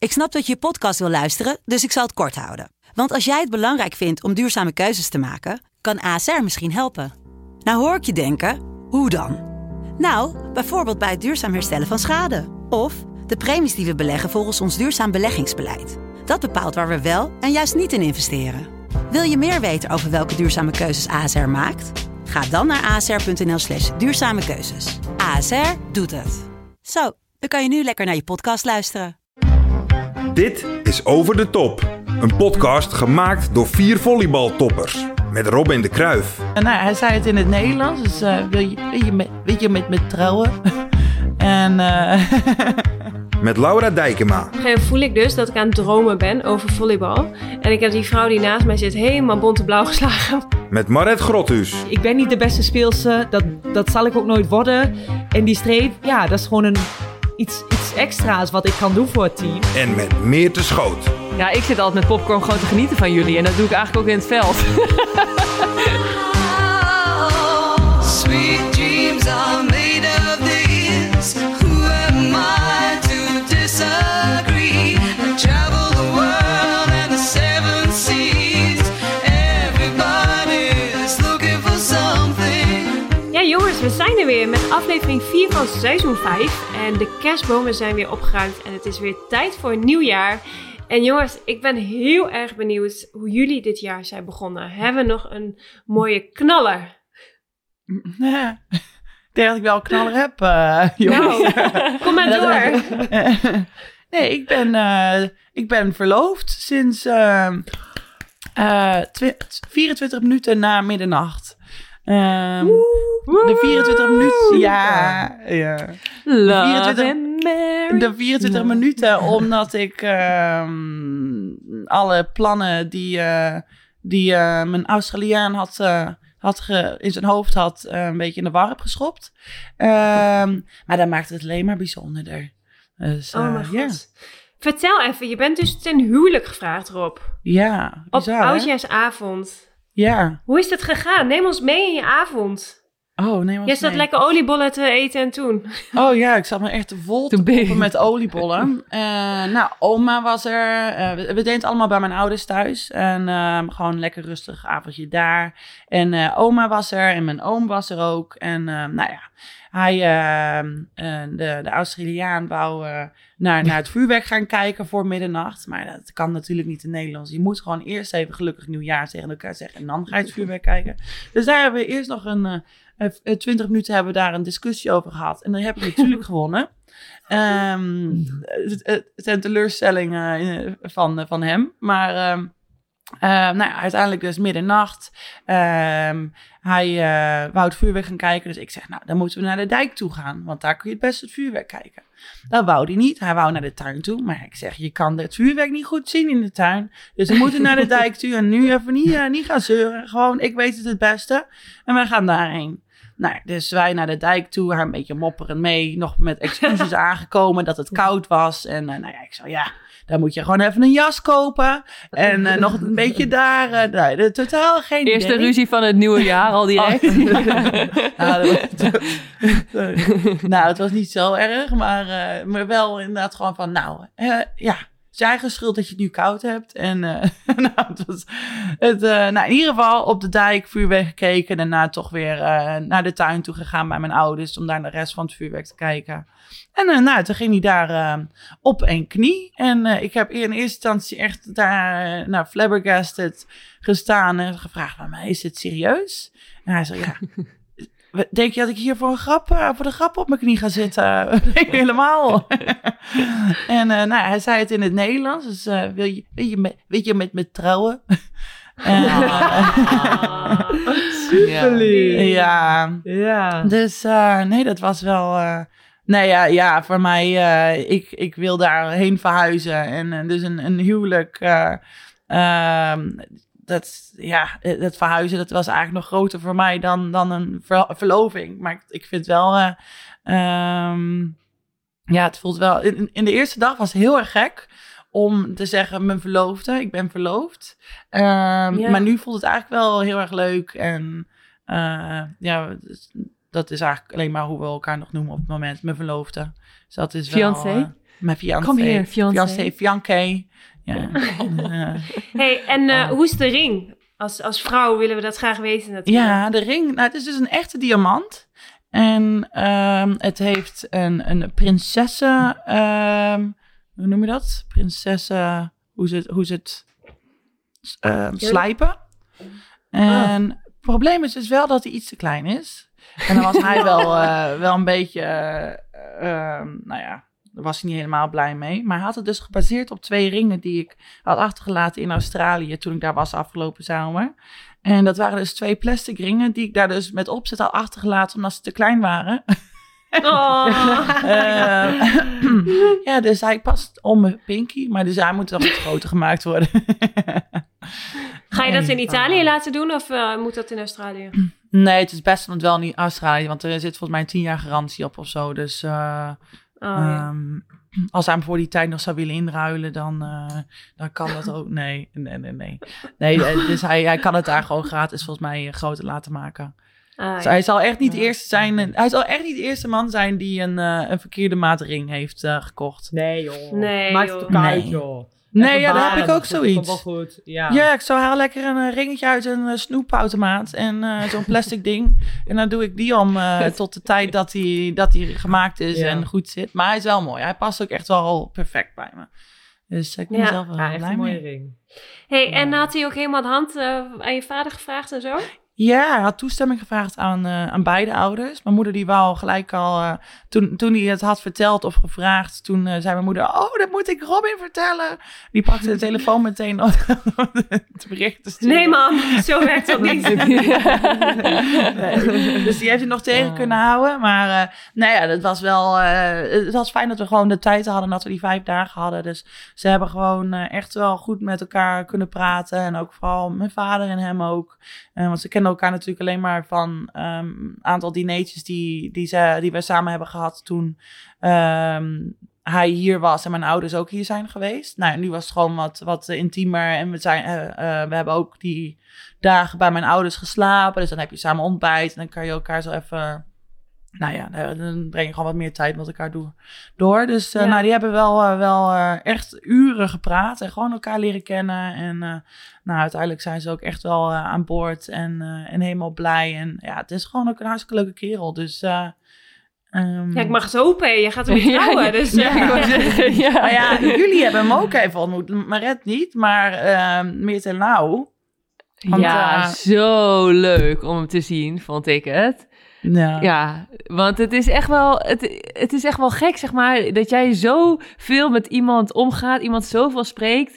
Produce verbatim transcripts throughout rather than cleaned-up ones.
Ik snap dat je je podcast wil luisteren, dus ik zal het kort houden. Want als jij het belangrijk vindt om duurzame keuzes te maken, kan A S R misschien helpen. Nou hoor ik je denken, hoe dan? Nou, bijvoorbeeld bij het duurzaam herstellen van schade. Of de premies die we beleggen volgens ons duurzaam beleggingsbeleid. Dat bepaalt waar we wel en juist niet in investeren. Wil je meer weten over welke duurzame keuzes A S R maakt? Ga dan naar asr.nl slash duurzame keuzes. A S R doet het. Zo, dan kan je nu lekker naar je podcast luisteren. Dit is Over de Top. Een podcast gemaakt door vier volleybaltoppers. Met Robin de Kruijf. Nou, hij zei het in het Nederlands, dus uh, wil, je, wil je met, weet je, met, met trouwen. en... Uh... Met Laura Dijkema. Op een gegeven moment voel ik dus dat ik aan het dromen ben over volleybal. En ik heb die vrouw die naast mij zit helemaal bont en blauw geslagen. Met Maret Grothuus. Ik ben niet de beste speelster, dat, dat zal ik ook nooit worden. En die streep, ja, dat is gewoon een, iets, iets extra's wat ik kan doen voor het team. En met Meerte Schoot. Ja, ik zit altijd met popcorn gewoon te genieten van jullie. En dat doe ik eigenlijk ook in het veld. Sweet dreams are made of this. Who am I to disagree? I travel the world and the seven seas. Everybody's looking for something. Ja jongens, we zijn er weer met aflevering vier van seizoen vijf. En de kerstbomen zijn weer opgeruimd. En het is weer tijd voor een nieuw jaar. En jongens, ik ben heel erg benieuwd hoe jullie dit jaar zijn begonnen. Hebben we nog een mooie knaller? Ja, ik denk dat ik wel een knaller heb, uh, jongens. Nou, kom maar door. Nee, ik ben, uh, ik ben verloofd sinds uh, uh, twi- vierentwintig minuten na middernacht. Um, de vierentwintig minuten, ja, ja. De vierentwintig, de vierentwintig minuten, omdat ik um, alle plannen die, uh, die uh, mijn Australiaan had, uh, had ge, in zijn hoofd had, uh, een beetje in de war heb geschopt. Um, maar dat maakt het alleen maar bijzonderder. Dus, uh, Oh mijn god. Ja. Vertel even, je bent dus ten huwelijk gevraagd, Rob. Ja, Op bizar, hè? oudjaarsavond. Ja. Hoe is het gegaan? Neem ons mee in je avond. Oh, nee, wat Jij zat nee. lekker oliebollen te eten en toen. Oh ja, ik zat me echt vol te proppen met oliebollen. Uh, nou, oma was er. Uh, we, we deden het allemaal bij mijn ouders thuis. En uh, gewoon een lekker rustig avondje daar. En uh, oma was er en mijn oom was er ook. En uh, nou ja, hij, uh, uh, de, de Australiaan wou uh, naar, naar het vuurwerk gaan kijken voor middernacht. Maar dat kan natuurlijk niet in Nederlands. Je moet gewoon eerst even gelukkig nieuwjaar tegen elkaar zeggen. En dan ga je het vuurwerk kijken. Dus daar hebben we eerst nog een... Uh, twintig minuten hebben we daar een discussie over gehad. En dan heb ik natuurlijk gewonnen. Um, ten teleurstelling uh, van, van hem. Maar um, uh, nou ja, uiteindelijk dus middernacht. Um, hij uh, wou het vuurwerk gaan kijken. Dus ik zeg, nou, dan moeten we naar de dijk toe gaan. Want daar kun je het best het vuurwerk kijken. Dat wou hij niet. Hij wou naar de tuin toe. Maar ik zeg, je kan het vuurwerk niet goed zien in de tuin. Dus we moeten naar de dijk toe. En nu even niet, uh, niet gaan zeuren. Gewoon, ik weet het het beste. En we gaan daarheen. Nou, dus wij naar de dijk toe, haar een beetje mopperend mee. Nog met excuses aangekomen dat het koud was. En uh, nou ja, ik zei, ja, dan moet je gewoon even een jas kopen. En uh, nog een beetje daar. Uh, nee, de, totaal geen Eerste idee. ruzie van het nieuwe jaar al direct. Oh, nou, dat was, nou, het was niet zo erg. Maar, uh, maar wel inderdaad gewoon van, nou, uh, ja. Het is eigen schuld dat je het nu koud hebt. En uh, nou, het was, het, uh, nou, in ieder geval op de dijk vuurwerk gekeken. Daarna toch weer uh, naar de tuin toe gegaan bij mijn ouders. Om daar de rest van het vuurwerk te kijken. En uh, nou, toen ging hij daar uh, op één knie. En uh, ik heb in eerste instantie echt daar uh, nou, flabbergasted gestaan. En gevraagd, maar is het serieus? En hij zei, ja... Denk je dat ik hier voor, een grap, uh, voor de grap op mijn knie ga zitten? Nee, helemaal. En uh, nou, hij zei het in het Nederlands. Dus uh, wil je, weet, je met, weet je met me trouwen? En, uh, Super lief. Ja. Ja. Dus uh, nee, dat was wel... Uh, nee, ja, ja, voor mij... Uh, ik, ik wil daarheen verhuizen. En uh, dus een, een huwelijk... Uh, uh, Dat, ja, het verhuizen, dat was eigenlijk nog groter voor mij dan, dan een ver, verloving. Maar ik, ik vind wel... Uh, um, ja, het voelt wel... In, in de eerste dag was het heel erg gek om te zeggen, mijn verloofde, ik ben verloofd. Um, ja. Maar nu voelt het eigenlijk wel heel erg leuk. En uh, ja, dat is eigenlijk alleen maar hoe we elkaar nog noemen op het moment. Mijn verloofde. Dus dat is Fiancé? wel... Uh, Mijn fiancé. Kom hier, fiancé. Fiancé, fiancé. Ja. uh, Hey, en uh, Oh. hoe is de ring? Als, als vrouw willen we dat graag weten natuurlijk. ja, de ring. Nou, het is dus een echte diamant. En um, het heeft een, een prinsessen... Um, hoe noem je dat? Prinsessen... Hoe ze het, hoe ze het uh, slijpen. En het probleem is dus wel dat hij iets te klein is. En dan was hij wel, uh, wel een beetje... Uh, uh, nou ja, daar was hij niet helemaal blij mee. Maar hij had het dus gebaseerd op twee ringen die ik had achtergelaten in Australië toen ik daar was afgelopen zomer. En dat waren dus twee plastic ringen die ik daar dus met opzet had achtergelaten omdat ze te klein waren. Oh. uh, ja, dus hij past om mijn pinky, maar dus hij moet nog iets groter gemaakt worden. Ga je dat in Nee. Italië laten doen of uh, moet dat in Australië? Nee, het is best wel niet Australië, want er zit volgens mij een tien jaar garantie op of zo. Dus uh, Oh, ja. um, als hij hem voor die tijd nog zou willen inruilen, dan, uh, dan kan dat ook. Nee, nee, nee, nee. nee uh, dus hij, hij kan het daar gewoon gratis volgens mij uh, groter laten maken. Ah, Dus ja. hij zal echt niet de eerste zijn. Hij zal echt niet de eerste man zijn die een, uh, een verkeerde maat ring heeft uh, gekocht. Nee, joh. Nee, Maakt joh. het ook uit, Nee. joh. Nee, Even ja, daar heb baren, ik ook dat komt zoiets. wel goed. Ja. Ja, ik zou haal lekker een uh, ringetje uit een uh, snoepautomaat en uh, zo'n plastic ding. En dan doe ik die om uh, tot de tijd dat hij dat hij gemaakt is Ja. en goed zit. Maar hij is wel mooi. Hij past ook echt wel perfect bij me. Dus ik ben Ja. er zelf wel Ja, echt blij een mooie mee. ring. Hey, en had hij ook helemaal de hand uh, aan je vader gevraagd en zo? Ja, hij had toestemming gevraagd aan, uh, aan beide ouders. Mijn moeder die wou gelijk al, uh, toen, toen hij het had verteld of gevraagd, toen uh, zei mijn moeder, oh, dat moet ik Robin vertellen. Die pakte de telefoon meteen om het bericht te sturen. Nee man, zo werkt dat niet. Nee, dus die heeft het nog tegen Oh. kunnen houden. Maar uh, nou ja, het was wel, uh, het was fijn dat we gewoon de tijd hadden, dat we die vijf dagen hadden. Dus ze hebben gewoon uh, echt wel goed met elkaar kunnen praten. En ook vooral mijn vader en hem ook. Uh, want ze kennen elkaar natuurlijk alleen maar van een um, aantal dineetjes die, die, ze, die we samen hebben gehad toen um, hij hier was en mijn ouders ook hier zijn geweest. Nou, nu was het gewoon wat, wat intiemer en we, zijn, uh, uh, we hebben ook die dagen bij mijn ouders geslapen. Dus dan heb je samen ontbijt en dan kan je elkaar zo even... Nou ja, dan breng je gewoon wat meer tijd met elkaar door. door. Dus uh, Ja. nou, die hebben wel, uh, wel uh, echt uren gepraat en gewoon elkaar leren kennen. En uh, nou, uiteindelijk zijn ze ook echt wel uh, aan boord en, uh, en helemaal blij. En ja, het is gewoon ook een hartstikke leuke kerel. Dus uh, um... Ja, ik mag het hopen. Je gaat hem niet trouwen. Ja, dus, ja, uh, ik wou zeggen, ja. Nou ja, jullie hebben hem ook even ontmoet. Maret niet, maar uh, Meert Lau. Want, ja, uh, zo leuk om hem te zien, vond ik het. Ja. Ja, want het is echt wel, het, het is echt wel gek, zeg maar, dat jij zo veel met iemand omgaat, iemand zoveel spreekt.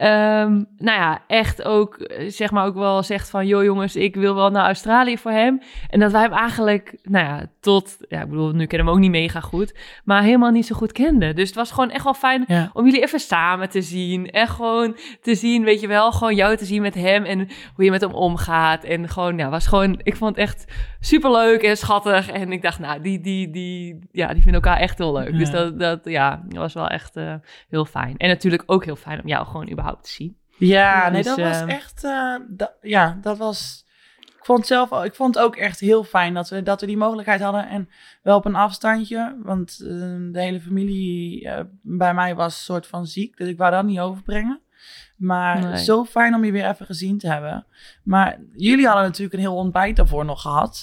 Um, nou ja, echt ook, zeg maar, ook wel zegt van, joh jongens, ik wil wel naar Australië voor hem. En dat wij hem eigenlijk, nou ja, tot, ja, ik bedoel, nu kennen we hem ook niet mega goed, maar helemaal niet zo goed kenden. Dus het was gewoon echt wel fijn Ja. om jullie even samen te zien. En gewoon te zien, weet je wel, gewoon jou te zien met hem en hoe je met hem omgaat. En gewoon, ja, was gewoon, ik vond het echt superleuk en schattig. En ik dacht, nou, die, die, die, ja, die vinden elkaar echt heel leuk. Ja. Dus dat, dat, ja, dat was wel echt uh, heel fijn. En natuurlijk ook heel fijn om jou gewoon überhaupt te zien. Ja, nee, Dus, dat was uh, echt... Uh, dat, ja, dat was... Ik vond, zelf, ik vond het ook echt heel fijn dat we, dat we die mogelijkheid hadden. En wel op een afstandje. Want uh, de hele familie uh, bij mij was een soort van ziek. Dus ik wou dat niet overbrengen. Maar Nee. zo fijn om je weer even gezien te hebben. Maar jullie hadden natuurlijk een heel ontbijt daarvoor nog gehad.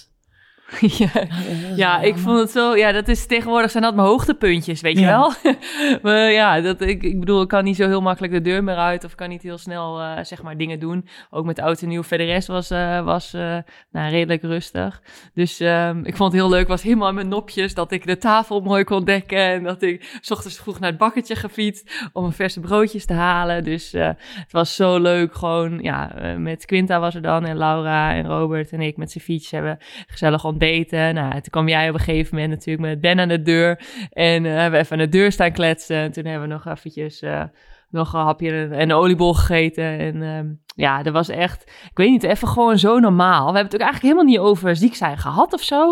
ja, ja, ik vond het zo... Ja, dat is tegenwoordig zijn dat mijn hoogtepuntjes, weet je Ja. wel? maar ja, dat, ik, ik bedoel, ik kan niet zo heel makkelijk de deur meer uit... of kan niet heel snel, uh, zeg maar, dingen doen. Ook met oud en nieuw. Verder de rest was, uh, was uh, nou, redelijk rustig. Dus um, ik vond het heel leuk. Was helemaal in mijn nopjes dat ik de tafel mooi kon dekken... en dat ik 's ochtends vroeg naar het bakketje gefietst... om een verse broodjes te halen. Dus uh, het was zo leuk. Gewoon, ja, uh, met Quinta was er dan... en Laura en Robert en ik met z'n fiets hebben gezellig ontbeten. Nou, toen kwam jij op een gegeven moment natuurlijk met Ben aan de deur. En uh, hebben we even aan de deur staan kletsen. En toen hebben we nog eventjes uh, nog een hapje en een oliebol gegeten. En um, ja, dat was echt, ik weet niet, even gewoon zo normaal. We hebben het ook eigenlijk helemaal niet over ziek zijn gehad of zo.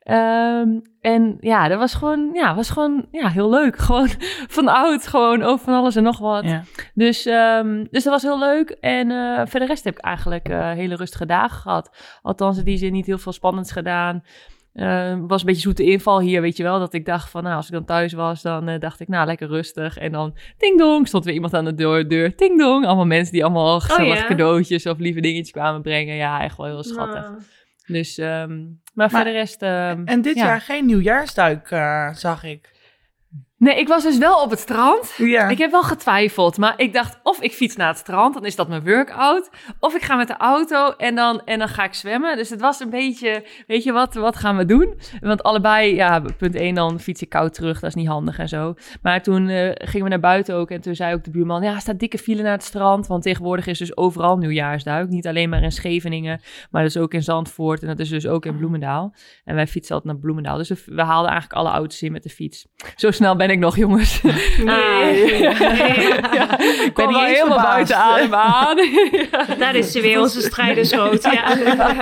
Um, en ja, dat was gewoon, ja, was gewoon ja, heel leuk. Gewoon van oud, gewoon over van alles en nog wat. Ja. Dus, um, dus dat was heel leuk. En uh, voor de rest heb ik eigenlijk uh, hele rustige dagen gehad. Althans, in die zin niet heel veel spannends gedaan. uh, was een beetje zoete inval hier, weet je wel. Dat ik dacht van, nou, als ik dan thuis was, dan uh, dacht ik, nou, lekker rustig. En dan, ding dong, stond weer iemand aan de deur, deur ding dong. Allemaal mensen die allemaal gezellig oh, ja? cadeautjes of lieve dingetjes kwamen brengen. Ja, echt wel heel schattig. Oh. Dus, um, maar, maar voor de rest... Um, en dit ja. jaar geen nieuwjaarsduik, uh, zag ik. Nee, ik was dus wel op het strand. Ja. Ik heb wel getwijfeld, maar ik dacht of ik fiets naar het strand, dan is dat mijn workout. Of ik ga met de auto en dan, en dan ga ik zwemmen. Dus het was een beetje, weet je wat, wat gaan we doen? Want allebei, ja, punt één, dan fiets ik koud terug, dat is niet handig en zo. Maar toen uh, gingen we naar buiten ook en toen zei ook de buurman, ja, er staat dikke file naar het strand. Want tegenwoordig is dus overal nieuwjaarsduik. Niet alleen maar in Scheveningen, maar dat is ook in Zandvoort en dat is dus ook in Bloemendaal. En wij fietsen altijd naar Bloemendaal. Dus we, we haalden eigenlijk alle auto's in met de fiets. Zo snel ben ik nog, jongens. Nee. Ah, ja, ik ben wel helemaal buiten adem aan. Ja. Daar is ze weer, onze strijdersrood. Ja.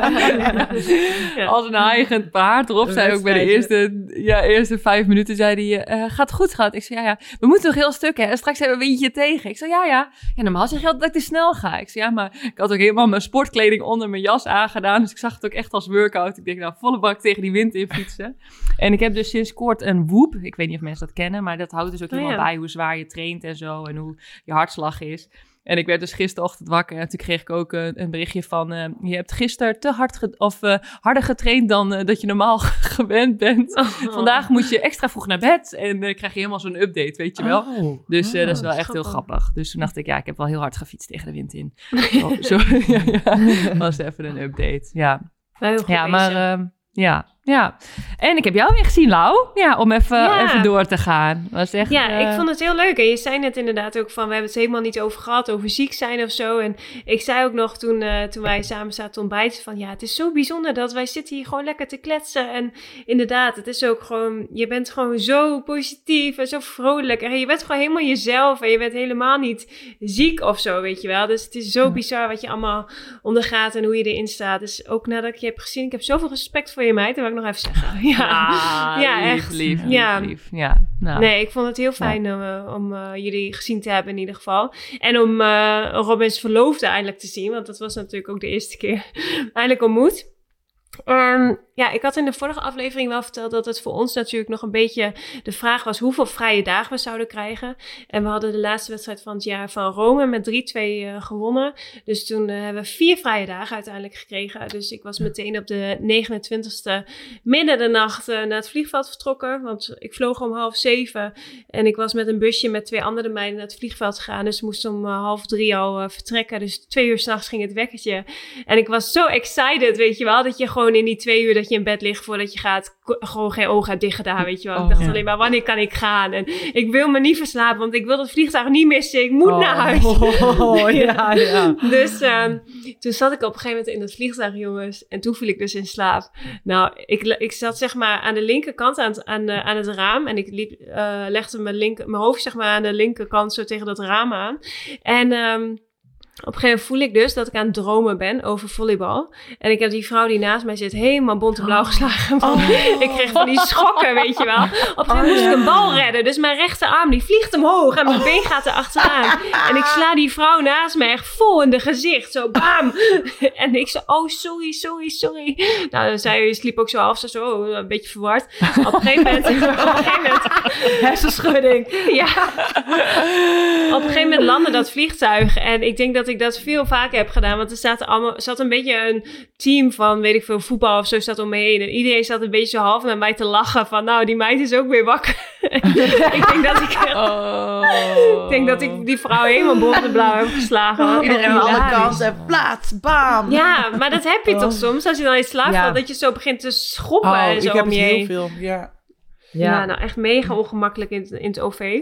Ja. Als een hijgend paard. Rob zei ook bij de eerste, ja, eerste vijf minuten, zei hij, uh, gaat goed, schat? Ik zei, ja, ja, we moeten nog heel stuk, hè? En straks hebben we een windje tegen. Ik zei, ja, ja. Ja, normaal zeg je altijd dat ik te snel ga. Ik zei, ja, maar ik had ook helemaal mijn sportkleding onder mijn jas aangedaan. Dus ik zag het ook echt als workout. Ik denk, nou, volle bak tegen die wind in fietsen. En ik heb dus sinds kort een Whoop. Ik weet niet of mensen dat kennen, maar dat houdt dus ook oh, helemaal ja. bij hoe zwaar je traint en zo en hoe je hartslag is. En ik werd dus gisterochtend wakker en toen kreeg ik ook een, een berichtje van uh, je hebt gisteren te hard ge- of uh, harder getraind dan uh, dat je normaal gewend bent. Oh. Vandaag moet je extra vroeg naar bed en dan uh, krijg je helemaal zo'n update, weet je wel. Oh. Dus uh, oh, dat is wel echt heel grappig. Dus toen dacht ik, ja, ik heb wel heel hard gefietst tegen de wind in. oh, zo, ja, ja. Was even een update. Ja, ja maar uh, ja. Ja, en ik heb jou weer gezien, Lau. Ja, om even, ja. even door te gaan. Was echt, ja, uh... ik vond het heel leuk. En je zei net inderdaad ook van, we hebben het helemaal niet over gehad, over ziek zijn of zo. En ik zei ook nog toen, uh, toen wij samen zaten te ontbijten van, ja, het is zo bijzonder dat wij zitten hier gewoon lekker te kletsen. En inderdaad, het is ook gewoon, je bent gewoon zo positief en zo vrolijk. En je bent gewoon helemaal jezelf en je bent helemaal niet ziek of zo, weet je wel. Dus het is zo bizar wat je allemaal ondergaat en hoe je erin staat. Dus ook nadat ik je heb gezien, ik heb zoveel respect voor je meid. En nog even zeggen. Ja, ah, ja lief, echt. Lief, ja. lief, lief. Ja, nou. Nee, ik vond het heel fijn ja. uh, om uh, jullie gezien te hebben in ieder geval. En om uh, Robins verloofde eindelijk te zien. Want dat was natuurlijk ook de eerste keer eindelijk ontmoet. Um, ja, ik had in de vorige aflevering wel verteld dat het voor ons natuurlijk nog een beetje de vraag was hoeveel vrije dagen we zouden krijgen. En we hadden de laatste wedstrijd van het jaar van Rome met drie twee uh, gewonnen. Dus toen uh, hebben we vier vrije dagen uiteindelijk gekregen. Dus ik was meteen op de negenentwintigste midden de nacht uh, naar het vliegveld vertrokken. Want ik vloog om half zeven en ik was met een busje met twee andere meiden naar het vliegveld gegaan. Dus we moesten om uh, half drie al uh, vertrekken. Dus twee uur 's nachts ging het wekkertje. En ik was zo excited, weet je wel, dat je gewoon in die twee uur dat je in bed ligt voordat je gaat, gewoon geen ogen hebt dicht gedaan, weet je wel. Oh, ik dacht ja. alleen maar, wanneer kan ik gaan? En ik wil me niet verslapen, want ik wil dat vliegtuig niet missen. Ik moet oh. naar huis. Oh, ja, ja. Dus um, toen zat ik op een gegeven moment in het vliegtuig, jongens. En toen viel ik dus in slaap. Nou, ik, ik zat zeg maar aan de linkerkant aan, aan, aan het raam. En ik liep, uh, legde mijn, linker, mijn hoofd zeg maar aan de linkerkant zo tegen dat raam aan. En um, op een gegeven moment voel ik dus dat ik aan het dromen ben over volleybal. En ik heb die vrouw die naast mij zit helemaal bont en blauw geslagen. Oh. Ik kreeg van die schokken, weet je wel. Op een gegeven moment moest ik een bal redden. Dus mijn rechterarm die vliegt omhoog en mijn oh. been gaat er achteraan. En ik sla die vrouw naast mij echt vol in de gezicht. Zo bam! En ik zei, oh sorry, sorry, sorry. Nou, zij sliep ook zo half zo, zo een beetje verward. Op een gegeven moment... Op een gegeven moment hersenschudding. Ja. Op een gegeven moment landde dat vliegtuig. En ik denk dat ik dat veel vaker heb gedaan. Want er staat, allemaal, zat een beetje een team van, weet ik veel, voetbal of zo staat om me heen. En iedereen zat een beetje zo half met mij te lachen van, nou, die meid is ook weer wakker. ik denk dat ik... Oh. ik denk dat ik die vrouw helemaal bont en blauw heb geslagen. Oh, iedereen aan alle kanten. Plaats, bam. Ja, maar dat heb je oh. toch soms, als je dan in slaap valt, ja. dat je zo begint te schoppen oh, en zo ik heb om je het heen. heel veel, ja. Ja. ja, nou echt mega ongemakkelijk in, in het O V.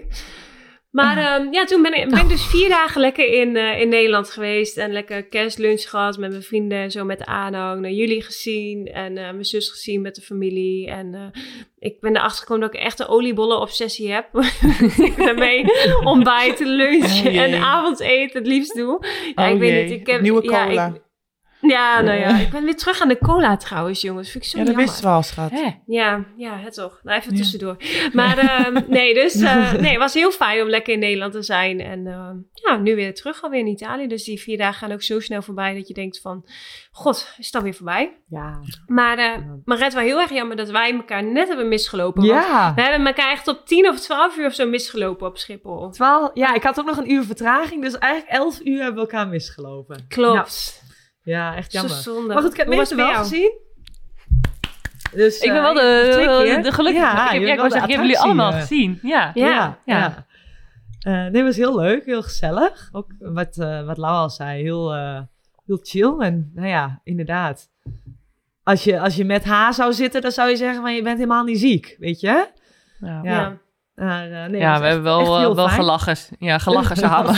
Maar um, ja, toen ben ik, ben ik dus vier dagen lekker in, uh, in Nederland geweest. En lekker kerstlunch gehad met mijn vrienden en zo met de aanhang. Naar jullie gezien en uh, mijn zus gezien met de familie. En uh, ik ben erachter gekomen dat ik echt een oliebollen-obsessie heb. ik ben mee ontbijten, lunch oh, en avondeten het liefst doe. Ja, oh, ik weet jee. niet. Ik heb, Nieuwe cola. Ja, ik, Ja, nou ja. Ik ben weer terug aan de cola trouwens, jongens. Vind ik zo Ja, dat jammer. wist wel, schat. Hè? Ja, ja, het toch. Nou, even tussendoor. Maar uh, nee, dus uh, nee, het was heel fijn om lekker in Nederland te zijn. En uh, ja, nu weer terug alweer in Italië. Dus die vier dagen gaan ook zo snel voorbij dat je denkt van... God, is dat weer voorbij? Ja. Maar uh, Maret, wel heel erg jammer dat wij elkaar net hebben misgelopen. Want Ja. we hebben elkaar echt op tien of twaalf uur of zo misgelopen op Schiphol. Terwijl, ja, ik had ook nog een uur vertraging. Dus eigenlijk elf uur hebben we elkaar misgelopen. Klopt. Ja, echt Zo jammer. zonde. Maar goed, ik heb Hoe was mensen het wel bij jou? gezien. Dus, Ik ben eh, wel de, twee keer. de, de gelukkige. Ja, ik heb, je ja, ik bent wel wou zeggen, de ik heb jullie attractie, allemaal eh. gezien. Ja. Ja. Ja, Ja. ja. Eh, nee, het was heel leuk, heel gezellig. Ook wat, uh, wat Laura al zei, heel, uh, heel chill. En nou ja, inderdaad. Als je, als je met haar zou zitten, dan zou je zeggen, maar je bent helemaal niet ziek, weet je? Ja. Ja, Ja. Maar, uh, nee, Ja, het we was hebben echt- wel, echt uh, heel wel fijn. gelachen. Ja, gelachen samen.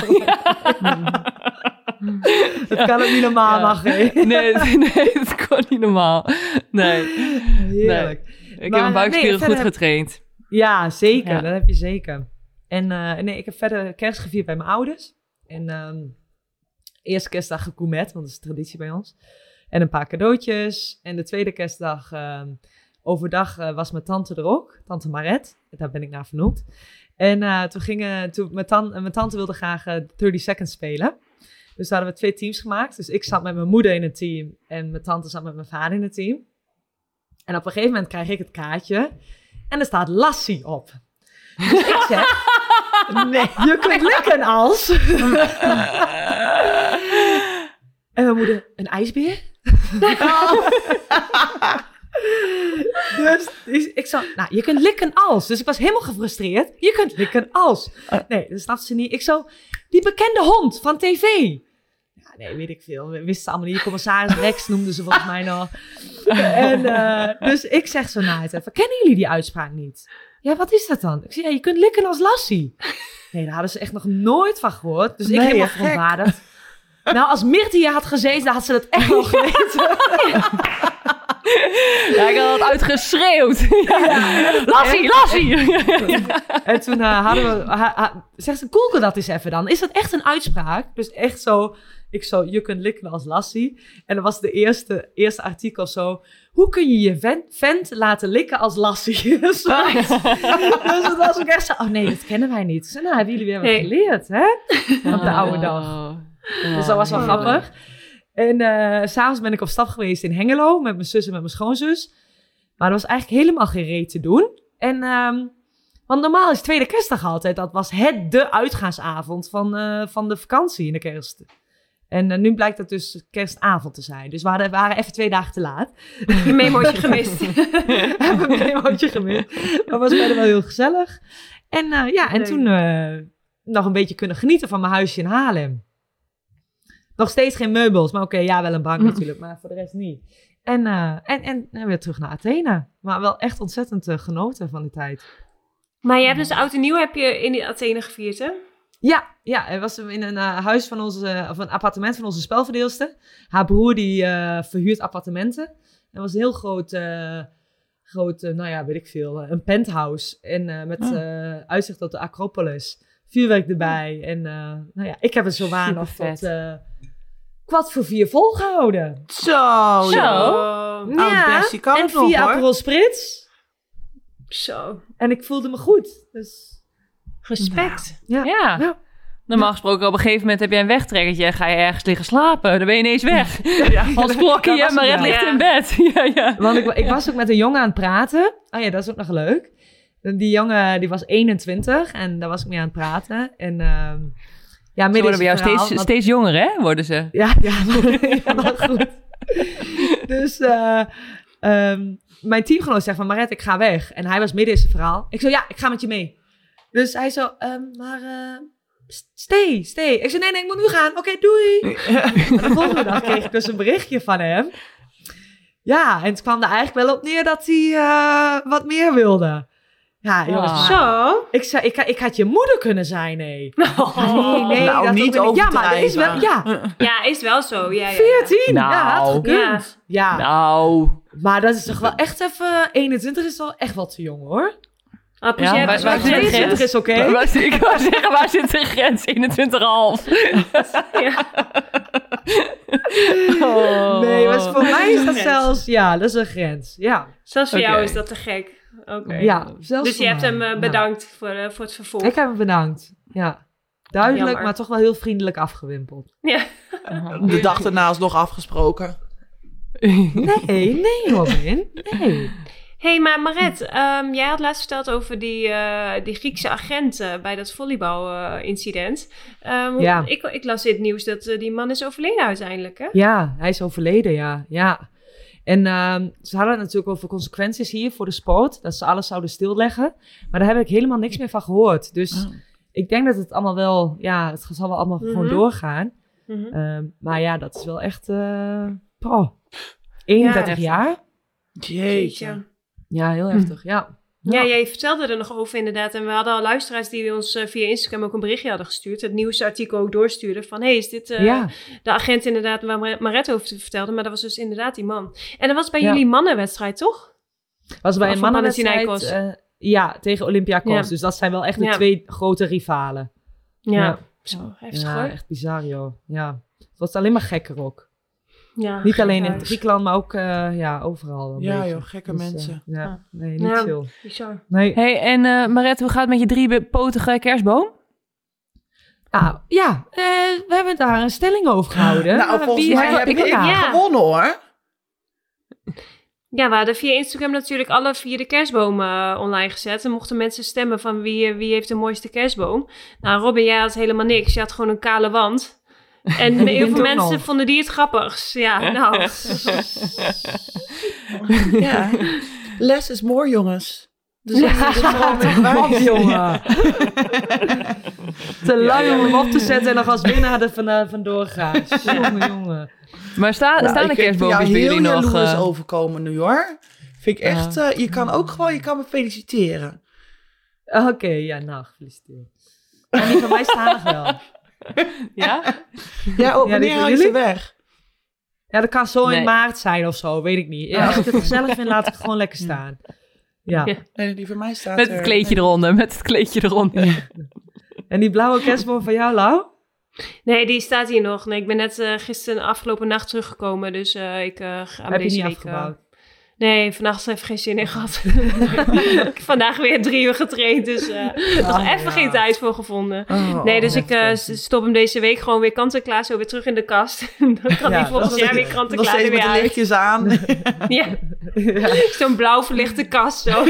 Het kan ook niet normaal, Ja. mag je. Nee, nee, dat kon niet normaal. Nee, Heerlijk. ik Maar, heb mijn buikspieren nee, goed verder- getraind. Ja, zeker. Ja. Dat heb je zeker. En uh, nee, ik heb verder kerst gevierd bij mijn ouders. En um, eerste kerstdag gekoemet, want dat is traditie bij ons. En een paar cadeautjes. En de tweede kerstdag, um, overdag uh, was mijn tante er ook. Tante Maret, daar ben ik naar vernoemd. En uh, toen gingen, toen, mijn, tan- mijn tante wilde graag uh, dertig seconds spelen. Dus daar hadden we twee teams gemaakt. Dus ik zat met mijn moeder in het team. En mijn tante zat met mijn vader in het team. En op een gegeven moment krijg ik het kaartje. En er staat Lassie op. Dus ik zeg... Nee, je kunt likken als... En mijn moeder, een ijsbeer? Dus, dus ik zei, nou, je kunt likken als. Dus ik was helemaal gefrustreerd. Je kunt likken als. Nee, dat snapte ze niet. Ik zo, die bekende hond van tv. Ja, nee, weet ik veel. We wisten allemaal niet. Commissaris Rex noemden ze volgens mij nog. En, uh, dus ik zeg zo na het even, kennen jullie die uitspraak niet? Ja, wat is dat dan? Ik zeg, ja, je kunt likken als Lassie. Nee, daar hadden ze echt nog nooit van gehoord. Dus ik Nee, helemaal gek. verontwaardigd. Nou, als Mirti hier had gezeten, dan had ze dat echt wel geweten. Ja, ik had het uitgeschreeuwd. Ja. Lassie, Lassie! En toen uh, hadden we... Ha, ha, zegt ze, google dat eens even dan. Is dat echt een uitspraak? Dus echt zo... Ik zo, je kunt likken als Lassie. En dat was de eerste, eerste artikel zo... Hoe kun je je vent, vent laten likken als Lassie? Dus dat was ook echt zo... Oh nee, dat kennen wij niet. Ik zei, nou, hebben jullie weer wat Nee. geleerd, hè? Op de oude dag. Oh. Dus dat was wel Oh. grappig. En uh, s'avonds ben ik op stap geweest in Hengelo met mijn zus en met mijn schoonzus. Maar er was eigenlijk helemaal geen reet te doen. En, um, want normaal is tweede kerstdag altijd, dat was het de uitgaansavond van, uh, van de vakantie in de kerst. En uh, nu blijkt dat dus kerstavond te zijn. Dus we hadden, waren even twee dagen te laat. Je memootje gemist. Hebben we een memootje gemist. Maar was verder wel heel gezellig. En uh, ja, en Leuk. toen uh, nog een beetje kunnen genieten van mijn huisje in Haarlem. Nog steeds geen meubels, maar oké, okay, ja, wel een bank natuurlijk, maar voor de rest niet. En, uh, en, en, en weer terug naar Athene. Maar wel echt ontzettend uh, genoten van die tijd. Maar je hebt dus oud en nieuw heb je in Athene gevierd, hè? Ja, ja, er was in een uh, huis van onze, of een appartement van onze spelverdeelster. Haar broer die uh, verhuurt appartementen. Er was een heel groot, uh, groot uh, nou ja, weet ik veel, uh, een penthouse. En uh, met uh, uitzicht op de Acropolis. Vuurwerk erbij. En uh, nou ja, ik heb het zowaar nog Supervet. tot uh, kwart voor vier volgehouden. Zo. Zo. Oh, Nou, Bessie kan en het nog, vier hoor. Aperol Spritz. zo. En ik voelde me goed. Dus Respect. ja. Ja. Ja. Normaal gesproken, op een gegeven moment heb jij een wegtrekkertje en ga je ergens liggen slapen. Dan ben je ineens weg. Als klokje, dat was maar het het wel. ligt Ja. in bed. Ja, ja. Want ik, ik was ook met een jongen aan het praten. Oh ja, dat is ook nog leuk. Die jongen die was eenentwintig en daar was ik mee aan het praten. En uh, ja, Ze midden worden bij jou in het verhaal, steeds, want- steeds jonger, hè? Worden ze. Ja, ja, ja, dat goed. Dus uh, um, mijn teamgenoot zegt van, Maret, ik ga weg. En hij was midden in zijn verhaal. Ik zo, ja, ik ga met je mee. Dus hij zo, um, maar uh, stay, stay. Ik zei, nee, nee, ik moet nu gaan. Oké, okay, doei. En de volgende dag kreeg ik dus een berichtje van hem. Ja, en het kwam er eigenlijk wel op neer dat hij uh, wat meer wilde. Ja, jongens, Ah. maar- Zo. ik, zei, ik, ik had je moeder kunnen zijn, nee. Oh. Nee, nee, Nou, dat niet ook weer Ja, maar dat is wel, overdrijven. ja, Ja, is wel zo. Ja, ja, ja. veertien. Nou. Ja, had gekund. Ja, Nou. maar dat is toch wel echt even... eenentwintig is wel echt wel te jong, hoor. Ah, precies, Ja, jij waar- hebt waar dus zit wel de tweeëntwintig grens? is oké. Waar- Ik wou zeggen, waar zit de grens? eenentwintig komma vijf. Ja. Oh. Nee, maar voor mij is dat zelfs... Ja, dat is een grens. Ja, Zelfs voor Oké. jou is dat te gek. Oké. ja zelfs Dus je voor hebt mij. hem eh, Ja. bedankt voor, eh, voor het vervolg. Ik heb hem bedankt. Ja. Duidelijk, Jammer. maar toch wel heel vriendelijk afgewimpeld. Ja. De dag daarna is nog afgesproken. Nee, nee Robin. Nee. hey, maar Maret, um, jij had laatst verteld over die, uh, die Griekse agent uh, bij dat volleybalincident. Uh, um, Ja. ik, ik las in het nieuws dat uh, die man is overleden uiteindelijk, hè? Ja, hij is overleden, ja. ja. En uh, ze hadden het natuurlijk over consequenties hier voor de sport. Dat ze alles zouden stilleggen. Maar daar heb ik helemaal niks meer van gehoord. Dus Oh. ik denk dat het allemaal wel... Ja, het zal wel allemaal Mhm. gewoon doorgaan. Mm-hmm. Uh, maar ja, dat is wel echt... Uh, pro. eenendertig Ja, jaar. Jeetje. Ja, heel heftig, ja. Ja, jij vertelde er nog over inderdaad. En we hadden al luisteraars die ons uh, via Instagram ook een berichtje hadden gestuurd. Het nieuwsartikel ook doorstuurden van... hey, is dit uh, Ja. de agent inderdaad waar Mar- Maret over vertelde? Maar dat was dus inderdaad die man. En dat was bij Ja. jullie mannenwedstrijd, toch? Was bij Of een voor mannenwedstrijd... Panathinaikos. Uh, ja, tegen Olympiakos. Ja. Dus dat zijn wel echt de Ja. twee grote rivalen. Ja. Ja. Zo, heftig Ja, hoor. echt bizar, joh. Ja. Het was alleen maar gekker ook. Ja, Niet alleen in huis. Griekenland, maar ook uh, ja, overal. een Ja, beetje. joh, gekke Dus, mensen. Uh, ja, Ja. nee, niet Ja. chill. Bizar. Nee. Hey, en uh, Maret, hoe gaat het met je driepotige kerstboom? Ah, ja, uh, we hebben daar een stelling over gehouden. Nou, Maar volgens wie- mij ik- heb ik- ik ja. gewonnen, hoor. Ja, we hadden via Instagram natuurlijk alle vier de kerstbomen uh, online gezet. En mochten mensen stemmen van wie, wie heeft de mooiste kerstboom. Nou, Robin, jij had helemaal niks. Je had gewoon een kale wand. En heel wint veel ook mensen nog. vonden die het grappigst. Ja, nou. Ja. Less is more, jongens. Dus Ja, dat is vooral te Wat, wijs. jongen. Te lang om hem op te zetten en nog als winnaar er van, uh, vandoor gaan. Jongen, jongen. Maar sta, Nou, staan de ik vind kerstboompjes jou bij heel jullie nog? jaloers uh, overkomen nu, hoor. Vind ik echt... eh, je kan ook gewoon... Je kan me feliciteren. Oké, okay, ja, nou, gefeliciteerd. En die van mij staan nog wel. Ja? Ja, oh, Ja, die wanneer van haal je ze jullie? weg? Ja, dat kan zo Nee. in maart zijn of zo, weet ik niet. Ja, als ik het gezellig vind, laat ik het gewoon lekker staan. Ja. Ja. Nee, die van mij staat Met er... het kleedje eronder, met het kleedje eronder. En die blauwe kerstboom van jou, Lau? Nee, die staat hier nog. Nee, ik ben net uh, gisteren afgelopen nacht teruggekomen. Dus uh, ik uh, ga Heb je deze niet week... afgebouwd? Uh, nee, vannacht even geen zin in gehad. Ik heb vandaag weer drie uur getraind. Dus uh, nog Oh, even ja. geen tijd voor gevonden. Oh, Nee, dus oh, ik uh, heftig. stop hem deze week gewoon weer kant-en-klaar zo weer terug in de kast. Dan kan Ja, hij volgend nog jaar steeds- weer Nog kant-en-klaar er steeds met weer de uit. lichtjes aan. Ja, Ja. zo'n blauw verlichte kast zo.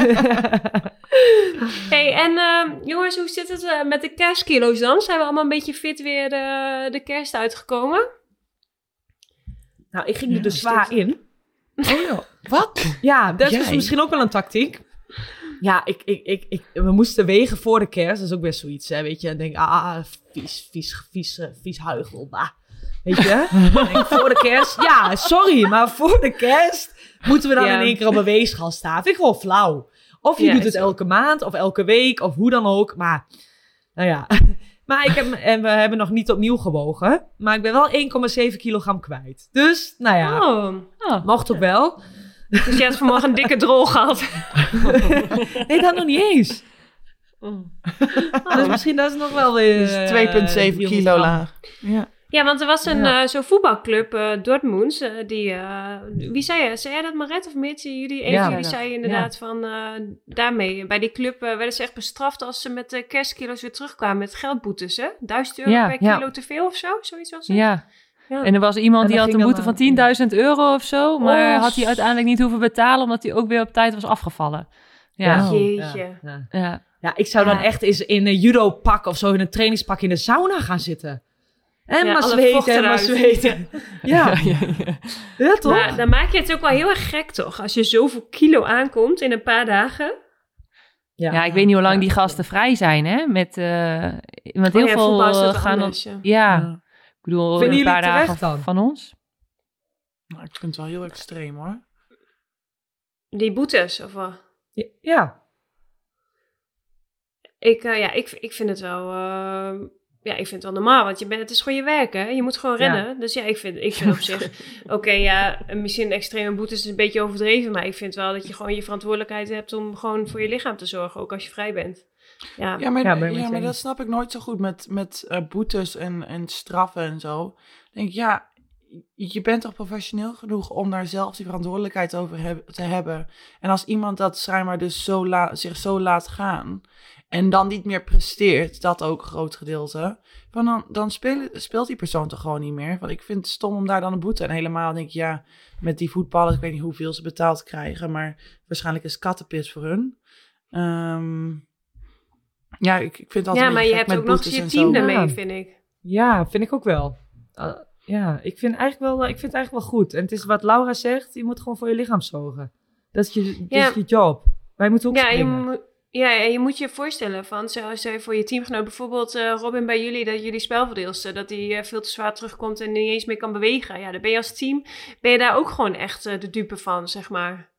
Hey, en uh, jongens, hoe zit het uh, met de kerstkilo's dan? Zijn we allemaal een beetje fit weer uh, de kerst uitgekomen? Nou, ik ging er Ja, dus zwaar in. Oh ja, wat? Ja, dat is Jij? misschien ook wel een tactiek. Ja, ik, ik, ik, ik, we moesten wegen voor de kerst. Dat is ook best zoiets, hè, weet je. En denk, ah, vies, vies, vies, uh, vies huigel, bah. Weet je? Denk, voor de kerst, ja, sorry, maar voor de kerst moeten we dan Ja. in één keer op een weegschaal staan. Vind ik gewoon flauw. Of je Ja, doet is het zo. elke maand, of elke week, of hoe dan ook. Maar, nou ja. Maar ik heb, en we hebben nog niet opnieuw gewogen. Maar ik ben wel één komma zeven kilogram kwijt. Dus, nou ja, Oh, Oh. mocht ook wel. dus je had vanmorgen een dikke drol gehad. Nee, dat nog niet eens. Mm. Dus misschien dat is nog wel weer... Dus twee komma zeven uh, kilo laag. Ja. Ja, want er was een Ja. uh, zo'n voetbalclub, uh, Dortmund, uh, die... Uh, wie zei je? Zei jij dat, Maret? Of Meertje? Jullie, een Ja. van jullie zei inderdaad van... Uh, daarmee, bij die club uh, werden ze echt bestraft als ze met de kerstkilo's weer terugkwamen met geldboetes, hè? Duizend euro Ja, per ja. kilo te veel of zo? Zoiets was het? Ja. Ja. En er was iemand En die dan had een ging boete dan, van uh, tienduizend euro of zo. Maar Oh, had hij uiteindelijk niet hoeven betalen, omdat hij ook weer op tijd was afgevallen. Ja, Ja. Jeetje. Ja, ja. ja. Ja, ik zou dan Ja. echt eens in een judo-pak of zo, in een trainingspak in de sauna gaan zitten. En Ja, maar alle zweten, vocht en maar eruit. zweten. Ja, ja toch? Maar dan maak je het ook wel heel erg gek, toch? Als je zoveel kilo aankomt in een paar dagen. Ja, ik weet niet hoe lang die gasten vrij zijn, hè? Met, uh, want heel Oh ja, veel voetbal is uh, dat gaan dan... anders, ja. Ja, Ja. ik bedoel, Vinden een paar jullie terecht dagen dan? van ons. Nou, ik vind het wel heel extreem, hoor. Die boetes, of wat? Ja. Ik, uh, ja, ik, ik vind het wel... Uh, ja, ik vind het wel normaal, want je bent, het is gewoon je werk, hè? Je moet gewoon Ja. rennen. Dus ja, ik vind, ik vind op zich... Oké, okay, ja, misschien extreme boetes is een beetje overdreven, maar ik vind wel dat je gewoon je verantwoordelijkheid hebt om gewoon voor je lichaam te zorgen, ook als je vrij bent. Ja, Ja, maar, Ja, ja, ben ik met je maar dat eens. snap ik nooit zo goed met, met uh, boetes en, en straffen en zo. Ik denk, ja, je bent toch professioneel genoeg om daar zelf die verantwoordelijkheid over heb, te hebben. En als iemand dat schijnbaar dus zo la, zich zo laat gaan en dan niet meer presteert, dat ook een groot gedeelte, van dan, dan speel, speelt die persoon toch gewoon niet meer. Want ik vind het stom om daar dan een boete. En helemaal denk ik, ja, met die voetballers, ik weet niet hoeveel ze betaald krijgen, maar waarschijnlijk is kattenpis voor hun. Um, ja, ik, ik vind het altijd Ja, een maar beetje je gek hebt met ook nog boetes je en team zo. daarmee, Ja. vind ik. Ja, vind ik ook wel. Uh, ja, ik vind, eigenlijk wel, ik vind het eigenlijk wel goed. En het is wat Laura zegt, je moet gewoon voor je lichaam zorgen. Dat is je, dat Ja. is je job. Wij moeten ook Ja, je, springen. moet- ja, en je moet je voorstellen van, zoals je voor je teamgenoot, bijvoorbeeld uh, Robin bij jullie, dat jullie spelverdeelster, dat die uh, veel te zwaar terugkomt en niet eens meer kan bewegen. Ja, dan ben je als team, ben je daar ook gewoon echt uh, de dupe van, zeg maar.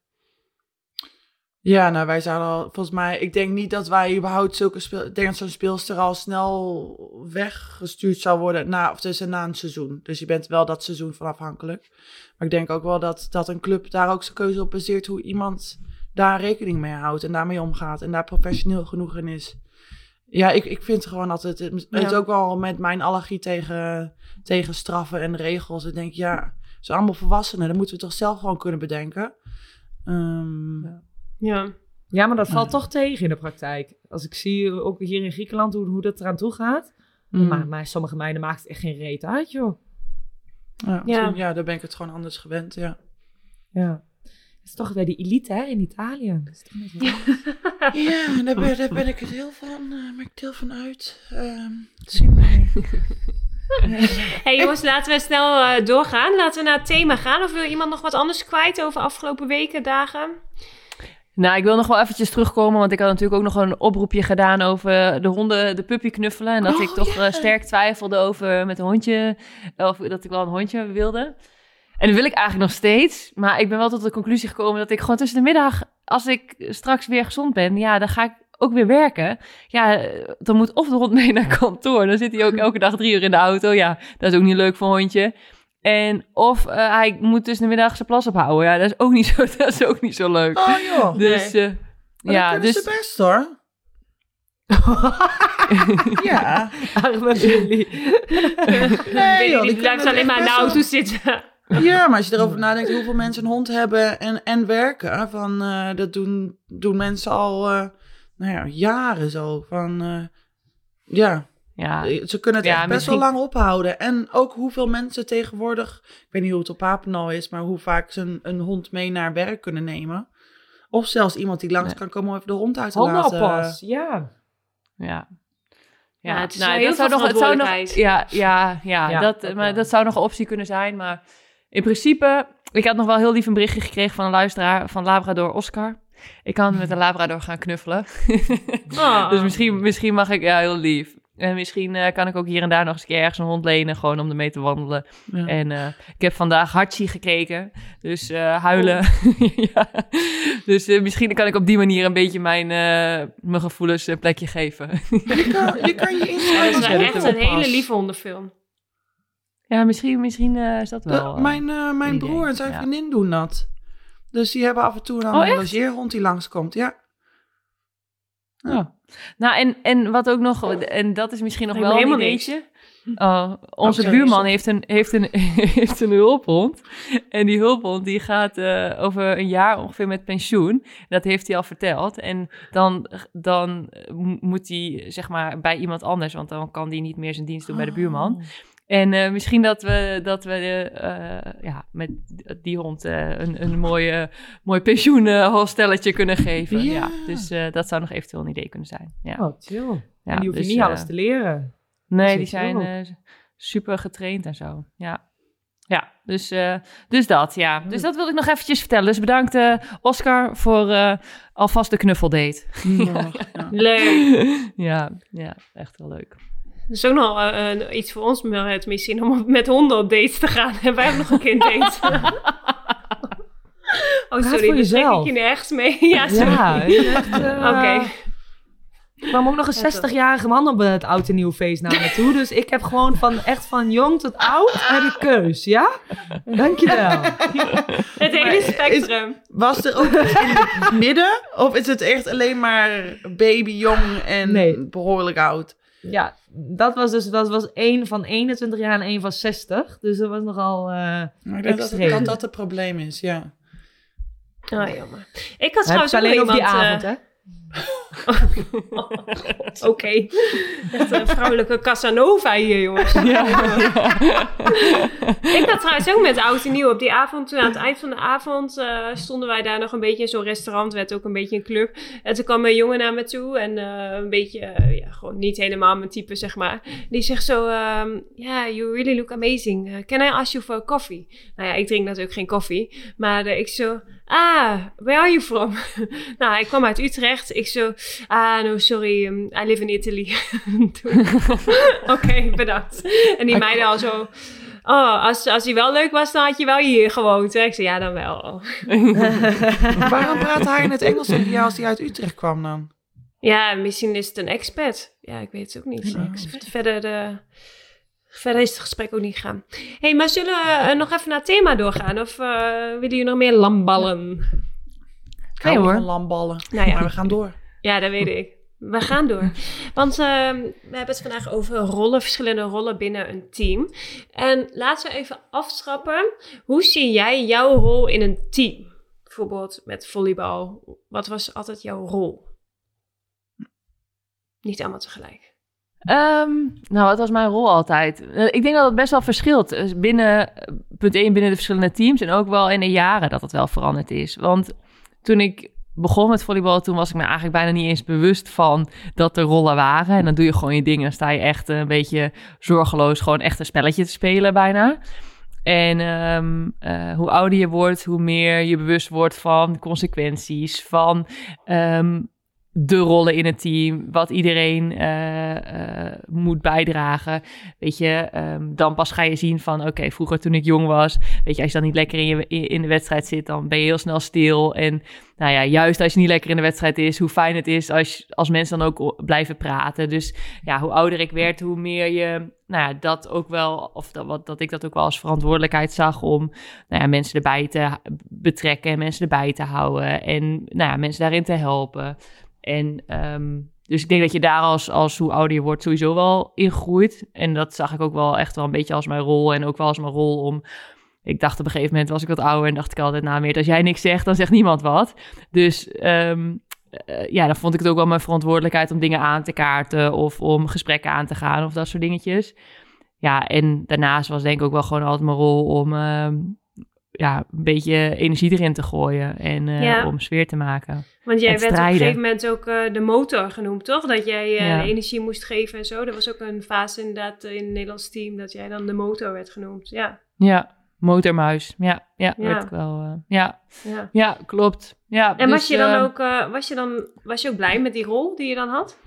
Ja, nou, wij zouden al, volgens mij, ik denk niet dat wij überhaupt zulke speel, ik denk dat zo'n speelster al snel weggestuurd zou worden na, of tussen na een seizoen. Dus je bent wel dat seizoen van afhankelijk. Maar ik denk ook wel dat, dat een club daar ook zijn keuze op baseert hoe iemand daar rekening mee houdt en daarmee omgaat en daar professioneel genoeg in is. Ja, ik, ik vind gewoon dat het, het Ja. is ook wel met mijn allergie tegen, tegen straffen en regels. Ik denk, ja, ze zijn allemaal volwassenen, dat moeten we toch zelf gewoon kunnen bedenken. Um, Ja. Ja. Ja, maar dat valt Ja. toch tegen in de praktijk. Als ik zie, ook hier in Griekenland, hoe, hoe dat eraan toe gaat. Mm. Maar, maar sommige meiden maakt het echt geen reet uit, joh. Ja, Ja. ja. ja, daar ben ik het gewoon anders gewend, ja. Ja. Het is toch weer die elite, hè, in Italië. Dat is toch net wat- Ja, daar ben, daar ben ik het heel van, uh, ben ik het heel van uit. Um, zien wij. Hey jongens, laten we snel uh, doorgaan. Laten we naar het thema gaan. Of wil iemand nog wat anders kwijt over afgelopen weken, dagen? Nou, ik wil nog wel eventjes terugkomen, want ik had natuurlijk ook nog een oproepje gedaan over de honden, de puppy knuffelen. En dat Oh, ik toch ja. eh, sterk twijfelde over met een hondje, of dat ik wel een hondje wilde. En dat wil ik eigenlijk nog steeds. Maar ik ben wel tot de conclusie gekomen dat ik gewoon tussen de middag, als ik straks weer gezond ben, ja, dan ga ik ook weer werken. Ja, dan moet of de hond mee naar kantoor. Dan zit hij ook elke dag drie uur in de auto. Ja, dat is ook niet leuk voor een hondje. En of uh, hij moet tussen de middag zijn plas ophouden. Ja, dat is ook niet zo, dat is ook niet zo leuk. Oh joh, Dus uh, maar ja, dat dus is best hoor. Ja. Arme Billy. Nee, joh, die die blijft kunnen alleen maar in de best wel- auto zitten. Ja, maar als je erover nadenkt hoeveel mensen een hond hebben en, en werken, van, uh, dat doen, doen mensen al uh, nou ja, jaren zo. Van, uh, ja, ja, ze kunnen het Ja, echt best misschien- wel lang ophouden. En ook hoeveel mensen tegenwoordig, ik weet niet hoe het op Papendal is, maar hoe vaak ze een, een hond mee naar werk kunnen nemen. Of zelfs iemand die langs Nee. kan komen om even de hond uit te laten. Hondenoppas, ja. ja. Ja, het is nou, wel heel veel nog, het zou nog, verantwoordelijkheid. ja, ja, ja, Ja, dat, dat maar wel. dat zou nog een optie kunnen zijn. Maar in principe, ik had nog wel heel lief een berichtje gekregen van een luisteraar van Labrador Oscar. Ik kan met een Labrador gaan knuffelen. Oh. Dus misschien, misschien mag ik, ja, heel lief. En misschien uh, kan ik ook hier en daar nog eens een keer ergens een hond lenen, gewoon om ermee te wandelen. Ja. En uh, ik heb vandaag Hachi gekeken, dus uh, huilen. ja. Dus uh, misschien kan ik op die manier een beetje mijn, uh, mijn gevoelens een plekje geven. Je kan je, kan je Dat inschrijven is als wel echt een hondenoppas. hele lieve hondenfilm. ja, misschien, misschien uh, is dat wel... Dat- uh, mijn uh, mijn idee, broer en zijn ja. vriendin doen dat. Dus die hebben af en toe dan Oh, een echt? logeerhond die langskomt. Ja. Ja. Nou, en, en wat ook nog, en dat is misschien nog Lijkt wel me een helemaal ideetje. Uh, onze sorry, buurman sorry. heeft een, heeft, een, heeft een hulphond. En die hulphond die gaat uh, over een jaar ongeveer met pensioen. Dat heeft hij al verteld. En dan, dan moet hij zeg maar bij iemand anders, want dan kan hij niet meer zijn dienst doen bij de buurman. En uh, misschien dat we, dat we uh, ja, met die hond uh, een, een mooie, mooi pensioenhostelletje kunnen geven. Ja. Ja. Dus uh, dat zou nog eventueel een idee kunnen zijn. Ja. Oh, chill. Ja, en die hoef je dus, niet uh, alles te leren. Nee, dat die is zijn ook. uh, super getraind en zo. Ja, ja dus, uh, dus dat, ja. Dus dat wilde ik nog eventjes vertellen. Dus bedankt uh, Oscar voor uh, alvast de knuffeldate. Ja. Ja. Leuk. ja, ja, echt heel leuk. Dat is ook nog uh, uh, iets voor ons, maar misschien om met honden op date te gaan. En wij hebben nog een keer een date. oh, voor sorry, daar trek jezelf. ik je nergens mee. ja, sorry. Ja, echt, uh, Oké. Er kwam ook nog een zestigjarige man op het oud en nieuw feest naar me toe. Dus ik heb gewoon van echt van jong tot oud heb ik keus, ja? Dankjewel. Het hele spectrum. Was er ook iets in het midden? Of is het echt alleen maar baby, jong en Nee. behoorlijk oud? ja, dat was dus dat was één van eenentwintig jaar en één van zestig. Dus dat was nogal uh, Maar ik denk dat, extreem. dat dat het probleem is, ja. Oh, jammer. Ik had Hij heeft trouwens ook alleen nog op die iemand... avond, uh, hè? Oké. Okay. Echt een vrouwelijke Casanova hier, jongens. Ja. Ik had trouwens ook met oud en nieuw op die avond. Toen aan het eind van de avond uh, stonden wij daar nog een beetje in zo'n restaurant. Werd ook een beetje een club. En toen kwam een jongen naar me toe. En uh, een beetje, uh, ja, gewoon niet helemaal mijn type, zeg maar. Die zegt zo, ja, um, yeah, you really look amazing. Uh, can I ask you for a coffee? Nou ja, ik drink natuurlijk geen koffie. Maar uh, ik zo... Ah, where are you from? Nou, ik kwam uit Utrecht. Ik zo, ah, no, sorry, um, I live in Italy. Oké, okay, bedankt. En die meiden al zo, oh, als, als hij wel leuk was, dan had je wel hier gewoond. Hè? Ik zei, ja, dan wel. Waarom praatte hij in het Engels tegen jou als hij uit Utrecht kwam dan? Ja, misschien is het een expat. Ja, ik weet het ook niet. Ja. Verder, de, verder is het gesprek ook niet gegaan. Hé, hey, maar zullen we uh, nog even naar het thema doorgaan? Of uh, willen jullie nog meer lamballen? Ik hou Nee, wel hoor. van lamballen. Nou ja. Maar we gaan door. Ja, dat weet ik. We gaan door. Want uh, we hebben het vandaag over rollen, verschillende rollen binnen een team. En laten we even aftrappen. Hoe zie jij jouw rol in een team? Bijvoorbeeld met volleybal. Wat was altijd jouw rol? Niet allemaal tegelijk. Um, nou, wat was mijn rol altijd? Uh, ik denk dat het best wel verschilt. Dus binnen, punt één, binnen de verschillende teams. En ook wel in de jaren dat het wel veranderd is. Want toen ik begon met volleybal, toen was ik me eigenlijk bijna niet eens bewust van dat er rollen waren. En dan doe je gewoon je dingen. Dan sta je echt een beetje zorgeloos gewoon echt een spelletje te spelen bijna. En um, uh, hoe ouder je wordt, hoe meer je bewust wordt van consequenties, van um, de rollen in het team, wat iedereen uh, uh, moet bijdragen. Weet je, um, dan pas ga je zien van, oké, okay, vroeger toen ik jong was, weet je, als je dan niet lekker in, je, in de wedstrijd zit, dan ben je heel snel stil. En nou ja, juist als je niet lekker in de wedstrijd is, hoe fijn het is als, als mensen dan ook blijven praten. Dus ja, hoe ouder ik werd, hoe meer je, nou ja, dat ook wel, of dat, wat, dat ik dat ook wel als verantwoordelijkheid zag om, nou ja, mensen erbij te betrekken en mensen erbij te houden en, nou ja, mensen daarin te helpen. En um, dus ik denk dat je daar als, als hoe ouder je wordt sowieso wel in groeit. En dat zag ik ook wel echt wel een beetje als mijn rol. En ook wel als mijn rol om... Ik dacht op een gegeven moment was ik wat ouder en dacht ik altijd... Nou, meer als jij niks zegt, dan zegt niemand wat. Dus um, uh, ja, dan vond ik het ook wel mijn verantwoordelijkheid om dingen aan te kaarten... of om gesprekken aan te gaan of dat soort dingetjes. Ja, en daarnaast was denk ik ook wel gewoon altijd mijn rol om... Um, ja, een beetje energie erin te gooien en uh, ja. om sfeer te maken. Want jij Het werd strijden. op een gegeven moment ook uh, de motor genoemd, toch? Dat jij uh, Ja. energie moest geven en zo. Dat was ook een fase inderdaad in het Nederlands team, dat jij dan de motor werd genoemd. Ja, Ja, motormuis. Ja, ja, Ja. werd ik wel. Uh, ja. ja. ja, klopt. Ja, En dus, was je dan uh, ook, uh, was je dan, was je ook blij met die rol die je dan had?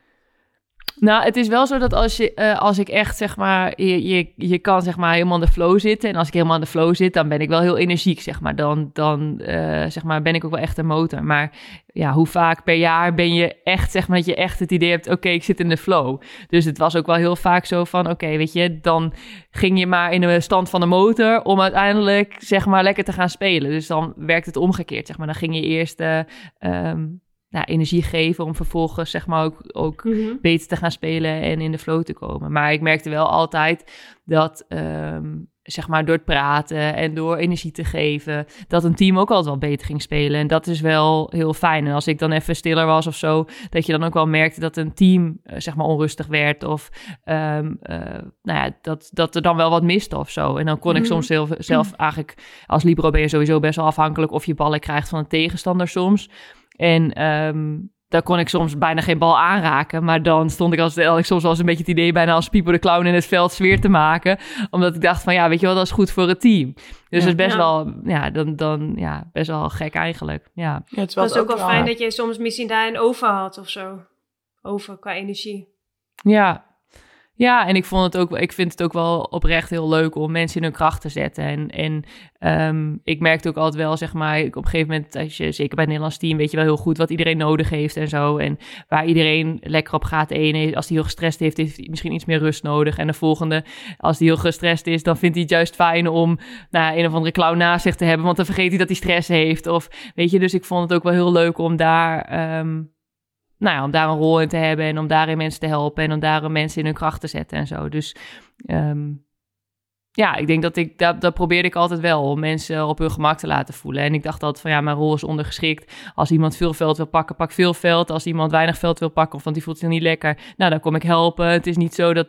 Nou, het is wel zo dat als, je, uh, als ik echt, zeg maar, je, je, je kan zeg maar helemaal in de flow zitten. En als ik helemaal in de flow zit, dan ben ik wel heel energiek, zeg maar. Dan, dan uh, zeg maar, ben ik ook wel echt een motor. Maar ja, hoe vaak per jaar ben je echt, zeg maar, dat je echt het idee hebt, oké, okay, ik zit in de flow. Dus het was ook wel heel vaak zo van, oké, okay, weet je, dan ging je maar in de stand van de motor om uiteindelijk, zeg maar, lekker te gaan spelen. Dus dan werkt het omgekeerd, zeg maar. Dan ging je eerst... Uh, um, Nou, energie geven om vervolgens zeg maar ook, ook Mm-hmm. beter te gaan spelen en in de flow te komen. Maar ik merkte wel altijd dat um, zeg maar door het praten en door energie te geven, dat een team ook altijd wel beter ging spelen. En dat is wel heel fijn. En als ik dan even stiller was of zo, dat je dan ook wel merkte dat een team uh, zeg maar onrustig werd of um, uh, nou ja, dat, dat er dan wel wat miste of zo. En dan kon Mm-hmm. ik soms zelf, zelf eigenlijk, als libero ben je sowieso best wel afhankelijk of je ballen krijgt van een tegenstander soms. En um, daar kon ik soms bijna geen bal aanraken. Maar dan stond ik als ik soms wel eens een beetje het idee bijna als Pipo de Clown in het veld sfeer te maken. Omdat ik dacht van ja, weet je wel, dat is goed voor het team. Dus Ja. dat is best Ja. wel, ja, dan, dan, ja, best wel gek eigenlijk. Ja, Ja, het Het was ook wel wel- fijn dat je soms misschien daar een over had of zo. Over qua energie. ja. Ja, en ik vond het ook, ik vind het ook wel oprecht heel leuk om mensen in hun kracht te zetten. En, en um, ik merkte ook altijd wel, zeg maar, op een gegeven moment, als je, zeker bij het Nederlands team, weet je wel heel goed wat iedereen nodig heeft en zo. En waar iedereen lekker op gaat. De ene, als hij heel gestrest heeft, heeft hij misschien iets meer rust nodig. En de volgende, als hij heel gestrest is, dan vindt hij het juist fijn om nou, een of andere clown naast zich te hebben. Want dan vergeet hij dat hij stress heeft. Of weet je, dus ik vond het ook wel heel leuk om daar... Um, nou ja, om daar een rol in te hebben en om daarin mensen te helpen en om daar mensen in hun kracht te zetten en zo. Dus um, ja, ik denk dat ik, dat, dat probeerde ik altijd wel, om mensen op hun gemak te laten voelen. En ik dacht altijd van ja, mijn rol is ondergeschikt. Als iemand veel veld wil pakken, pak veel veld. Als iemand weinig veld wil pakken of want die voelt zich niet lekker, nou dan kom ik helpen. Het is niet zo dat,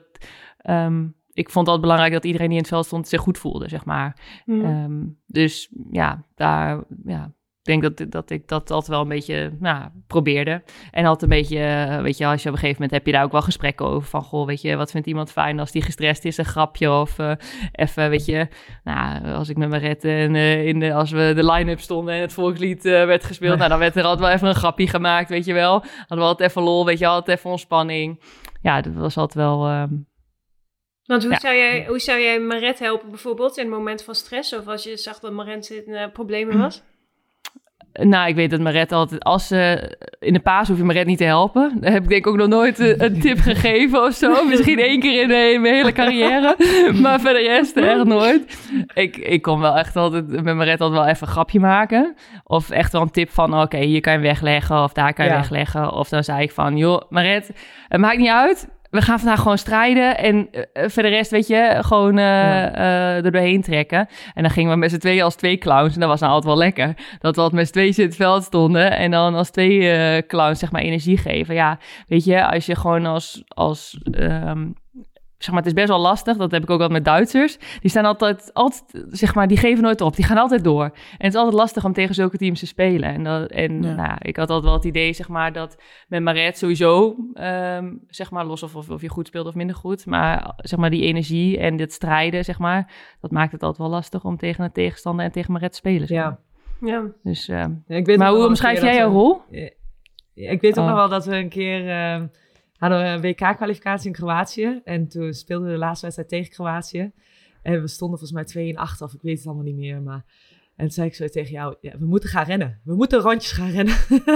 um, ik vond het belangrijk dat iedereen die in het veld stond zich goed voelde, zeg maar. Mm. Um, dus ja, daar, ja... Ik denk dat, dat ik dat altijd wel een beetje nou, probeerde. En altijd een beetje, weet je, als je op een gegeven moment heb je daar ook wel gesprekken over. Van, goh, weet je, wat vindt iemand fijn als die gestrest is, een grapje of uh, even, weet je. Nou, als ik met Maret en uh, in de, als we de line-up stonden en het volkslied uh, werd gespeeld. Nee. Nou, dan werd er altijd wel even een grapje gemaakt, weet je wel. Hadden we altijd even lol, weet je, altijd even ontspanning. Ja, dat was altijd wel... Um, Want hoe, ja. zou jij, hoe zou jij Maret helpen bijvoorbeeld in het moment van stress? Of als je zag dat Maret in uh, problemen was? Nou, ik weet dat Maret altijd... Als ze uh, in de paas hoef je Maret niet te helpen. Daar heb ik denk ik ook nog nooit uh, een tip gegeven of zo. Misschien één keer in, de, in mijn hele carrière. Maar verder de rest echt nooit. Ik, ik kon wel echt altijd met Maret altijd wel even een grapje maken. Of echt wel een tip van... Oké, okay, hier kan je wegleggen of daar kan je ja. wegleggen. Of dan zei ik van... Joh, Maret, het maakt niet uit... We gaan vandaag gewoon strijden en uh, voor de rest, weet je, gewoon uh, ja. uh, er doorheen trekken. En dan gingen we met z'n tweeën als twee clowns. En dat was nou altijd wel lekker. Dat we altijd met z'n tweeën in het veld stonden. En dan als twee uh, clowns, zeg maar, energie geven. Ja, weet je, als je gewoon als... als um, zeg maar, het is best wel lastig. Dat heb ik ook altijd met Duitsers. Die staan altijd, altijd, zeg maar, die geven nooit op. Die gaan altijd door. En het is altijd lastig om tegen zulke teams te spelen. En, dat, en ja. nou, ik had altijd wel het idee, zeg maar, dat met Maret sowieso, um, zeg maar, los of, of, of je goed speelt of minder goed. Maar, zeg maar, die energie en dit strijden, zeg maar, dat maakt het altijd wel lastig om tegen een tegenstander en tegen Maret te spelen. Zeg maar. Ja. ja. Dus, uh, ja ik weet maar hoe omschrijf jij jouw rol? Ja, ja, ik weet ook oh. nog wel dat we een keer... Uh, hadden we een W K-kwalificatie in Kroatië. En toen speelden we de laatste wedstrijd tegen Kroatië. En we stonden volgens mij twee en acht, of ik weet het allemaal niet meer. Maar... En toen zei ik zo tegen jou, ja, we moeten gaan rennen. We moeten rondjes gaan rennen.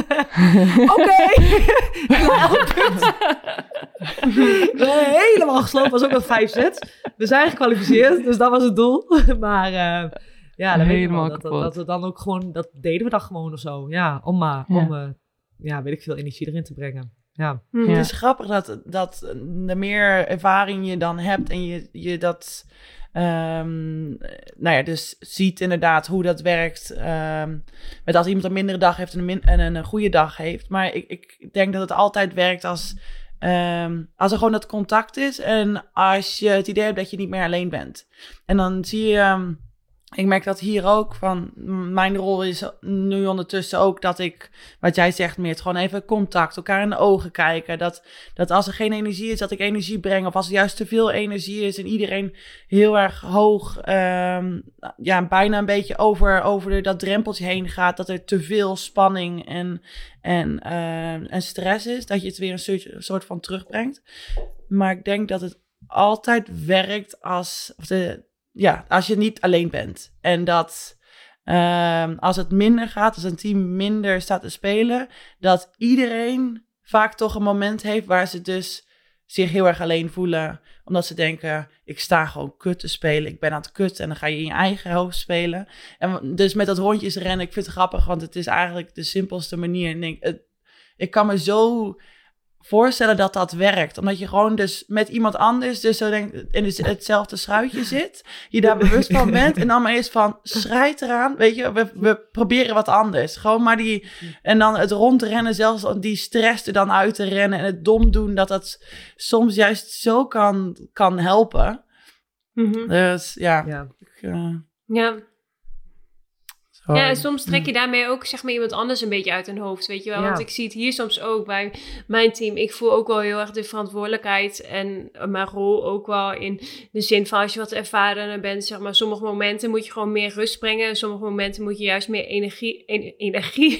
Oké. Helemaal gesloten, was ook nog vijf sets. We zijn gekwalificeerd, dus dat was het doel. Maar uh, ja, dat, weet ik wel, dat, dat, dat we dan ook gewoon, dat deden we dan gewoon of zo. Ja, om maar, ja. om, uh, ja, weet ik veel, energie erin te brengen. Ja. Ja. Het is grappig dat, dat de meer ervaring je dan hebt en je, je dat, um, nou ja, dus ziet inderdaad hoe dat werkt. Um, met als iemand een mindere dag heeft en een, min, en een goede dag heeft. Maar ik, ik denk dat het altijd werkt als, um, als er gewoon dat contact is en als je het idee hebt dat je niet meer alleen bent. En dan zie je... Um, Ik merk dat hier ook, van mijn rol is nu ondertussen ook dat ik, wat jij zegt, meer het gewoon even contact, elkaar in de ogen kijken. Dat, dat als er geen energie is, dat ik energie breng. Of als er juist te veel energie is en iedereen heel erg hoog, um, ja, bijna een beetje over, over dat drempeltje heen gaat. Dat er te veel spanning en, en, uh, en stress is. Dat je het weer een soort, een soort van terugbrengt. Maar ik denk dat het altijd werkt als... Of de, Ja, als je niet alleen bent. En dat um, als het minder gaat, als een team minder staat te spelen, dat iedereen vaak toch een moment heeft waar ze dus zich heel erg alleen voelen. Omdat ze denken, ik sta gewoon kut te spelen, ik ben aan het kut. En dan ga je in je eigen hoofd spelen. En dus met dat rondjes rennen, ik vind het grappig, want het is eigenlijk de simpelste manier. En ik, het, ik kan me zo... voorstellen dat dat werkt. Omdat je gewoon dus met iemand anders dus zo denk, in hetzelfde schuitje zit. Je daar bewust van bent. En dan maar eens van, schrijt eraan. Weet je, we, we proberen wat anders. Gewoon maar die... En dan het rondrennen, zelfs die stress er dan uit te rennen. En het dom doen, dat dat soms juist zo kan, kan helpen. Mm-hmm. Dus ja. Ja. Ik, uh... ja. Ja, en soms trek je daarmee ook, zeg maar, iemand anders een beetje uit hun hoofd, weet je wel. Ja. Want ik zie het hier soms ook bij mijn team. Ik voel ook wel heel erg de verantwoordelijkheid en mijn rol ook wel in de zin van als je wat ervarener bent, zeg maar, sommige momenten moet je gewoon meer rust brengen. En sommige momenten moet je juist meer energie... En, energie?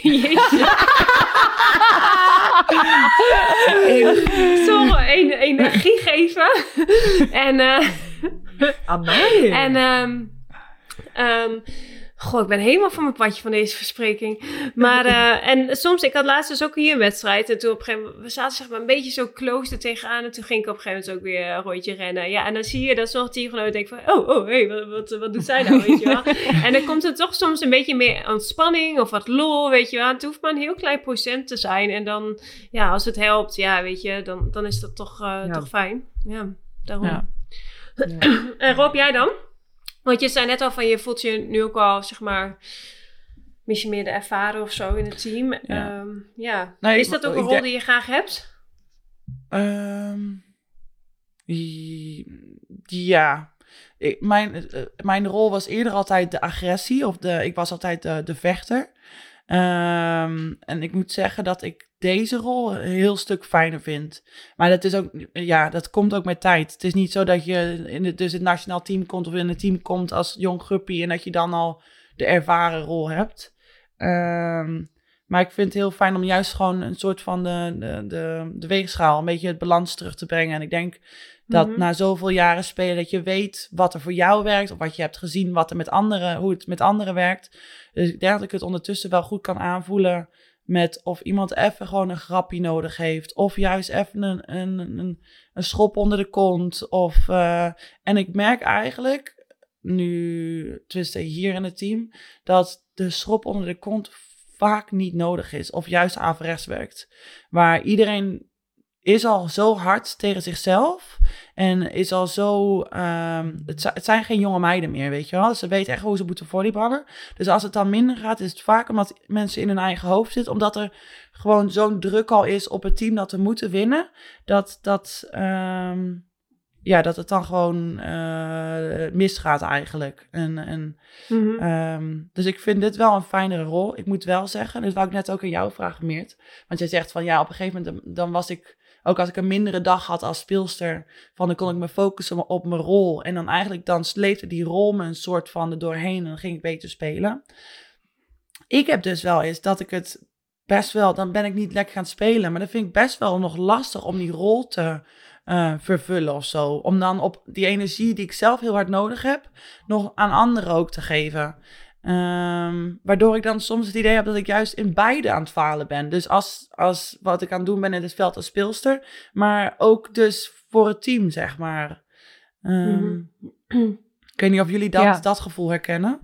Sorry, en, energie geven. en... Uh, Amai. En... Um, um, Goh, ik ben helemaal van mijn padje van deze verspreking. Maar, uh, en soms, ik had laatst dus ook hier een wedstrijd. En toen op een gegeven moment, we zaten zeg maar een beetje zo close er tegenaan. En toen ging ik op een gegeven moment ook weer een rondje rennen. Ja, en dan zie je dat zo'n teamgenoot denkt van, oh, oh, hé, hey, wat, wat, wat doet zij nou, weet je wel. En dan komt er toch soms een beetje meer ontspanning of wat lol, weet je wel. Het hoeft maar een heel klein procent te zijn. En dan, ja, als het helpt, ja, weet je, dan, dan is dat toch, uh, ja. toch fijn. Ja, daarom. Ja. Ja. En Rob, jij dan? Want je zei net al van, je voelt je nu ook al, zeg maar, misschien meer de ervaren of zo in het team. Ja. Um, ja. Nee, is dat ook een rol denk... die je graag hebt? Um, ja. Ik, mijn, uh, mijn rol was eerder altijd de agressie. Of de, ik was altijd de, de vechter. Um, en ik moet zeggen dat ik deze rol een heel stuk fijner vind. Maar dat is ook, ja, dat komt ook met tijd. Het is niet zo dat je in het, dus het nationaal team komt of in het team komt als jong guppy en dat je dan al de ervaren rol hebt. Um, maar ik vind het heel fijn om juist gewoon een soort van de, de, de, de weegschaal, een beetje het balans terug te brengen. En ik denk dat mm-hmm. na zoveel jaren spelen dat je weet wat er voor jou werkt of wat je hebt gezien, wat er met anderen, hoe het met anderen werkt. Dus ik denk dat ik het ondertussen wel goed kan aanvoelen met of iemand even gewoon een grapje nodig heeft. Of juist even een, een, een, een schop onder de kont. Of, uh, en ik merk eigenlijk, nu tenminste hier in het team, dat de schop onder de kont vaak niet nodig is. Of juist averechts werkt. Waar iedereen is al zo hard tegen zichzelf. En is al zo... Um, het, het zijn geen jonge meiden meer, weet je wel. Ze weten echt hoe ze moeten volleyballen. Dus als het dan minder gaat, is het vaak omdat mensen in hun eigen hoofd zitten. Omdat er gewoon zo'n druk al is op het team dat we moeten winnen. Dat, dat, um, ja, dat het dan gewoon uh, misgaat eigenlijk. En, en, mm-hmm. um, dus ik vind dit wel een fijnere rol. Ik moet wel zeggen, dat wou ik net ook aan jou vragen, Meert. Want jij zegt van ja, op een gegeven moment dan was ik... Ook als ik een mindere dag had als speelster, van dan kon ik me focussen op mijn rol. En dan eigenlijk dan sleepte die rol me een soort van er doorheen en dan ging ik beter spelen. Ik heb dus wel eens dat ik het best wel, dan ben ik niet lekker gaan spelen. Maar dan vind ik best wel nog lastig om die rol te uh, vervullen of zo. Om dan op die energie die ik zelf heel hard nodig heb, nog aan anderen ook te geven. Um, waardoor ik dan soms het idee heb dat ik juist in beide aan het falen ben. Dus als, als wat ik aan het doen ben in het veld als speelster, maar ook dus voor het team, zeg maar. Um, mm-hmm. Ik weet niet of jullie dat, ja. dat gevoel herkennen.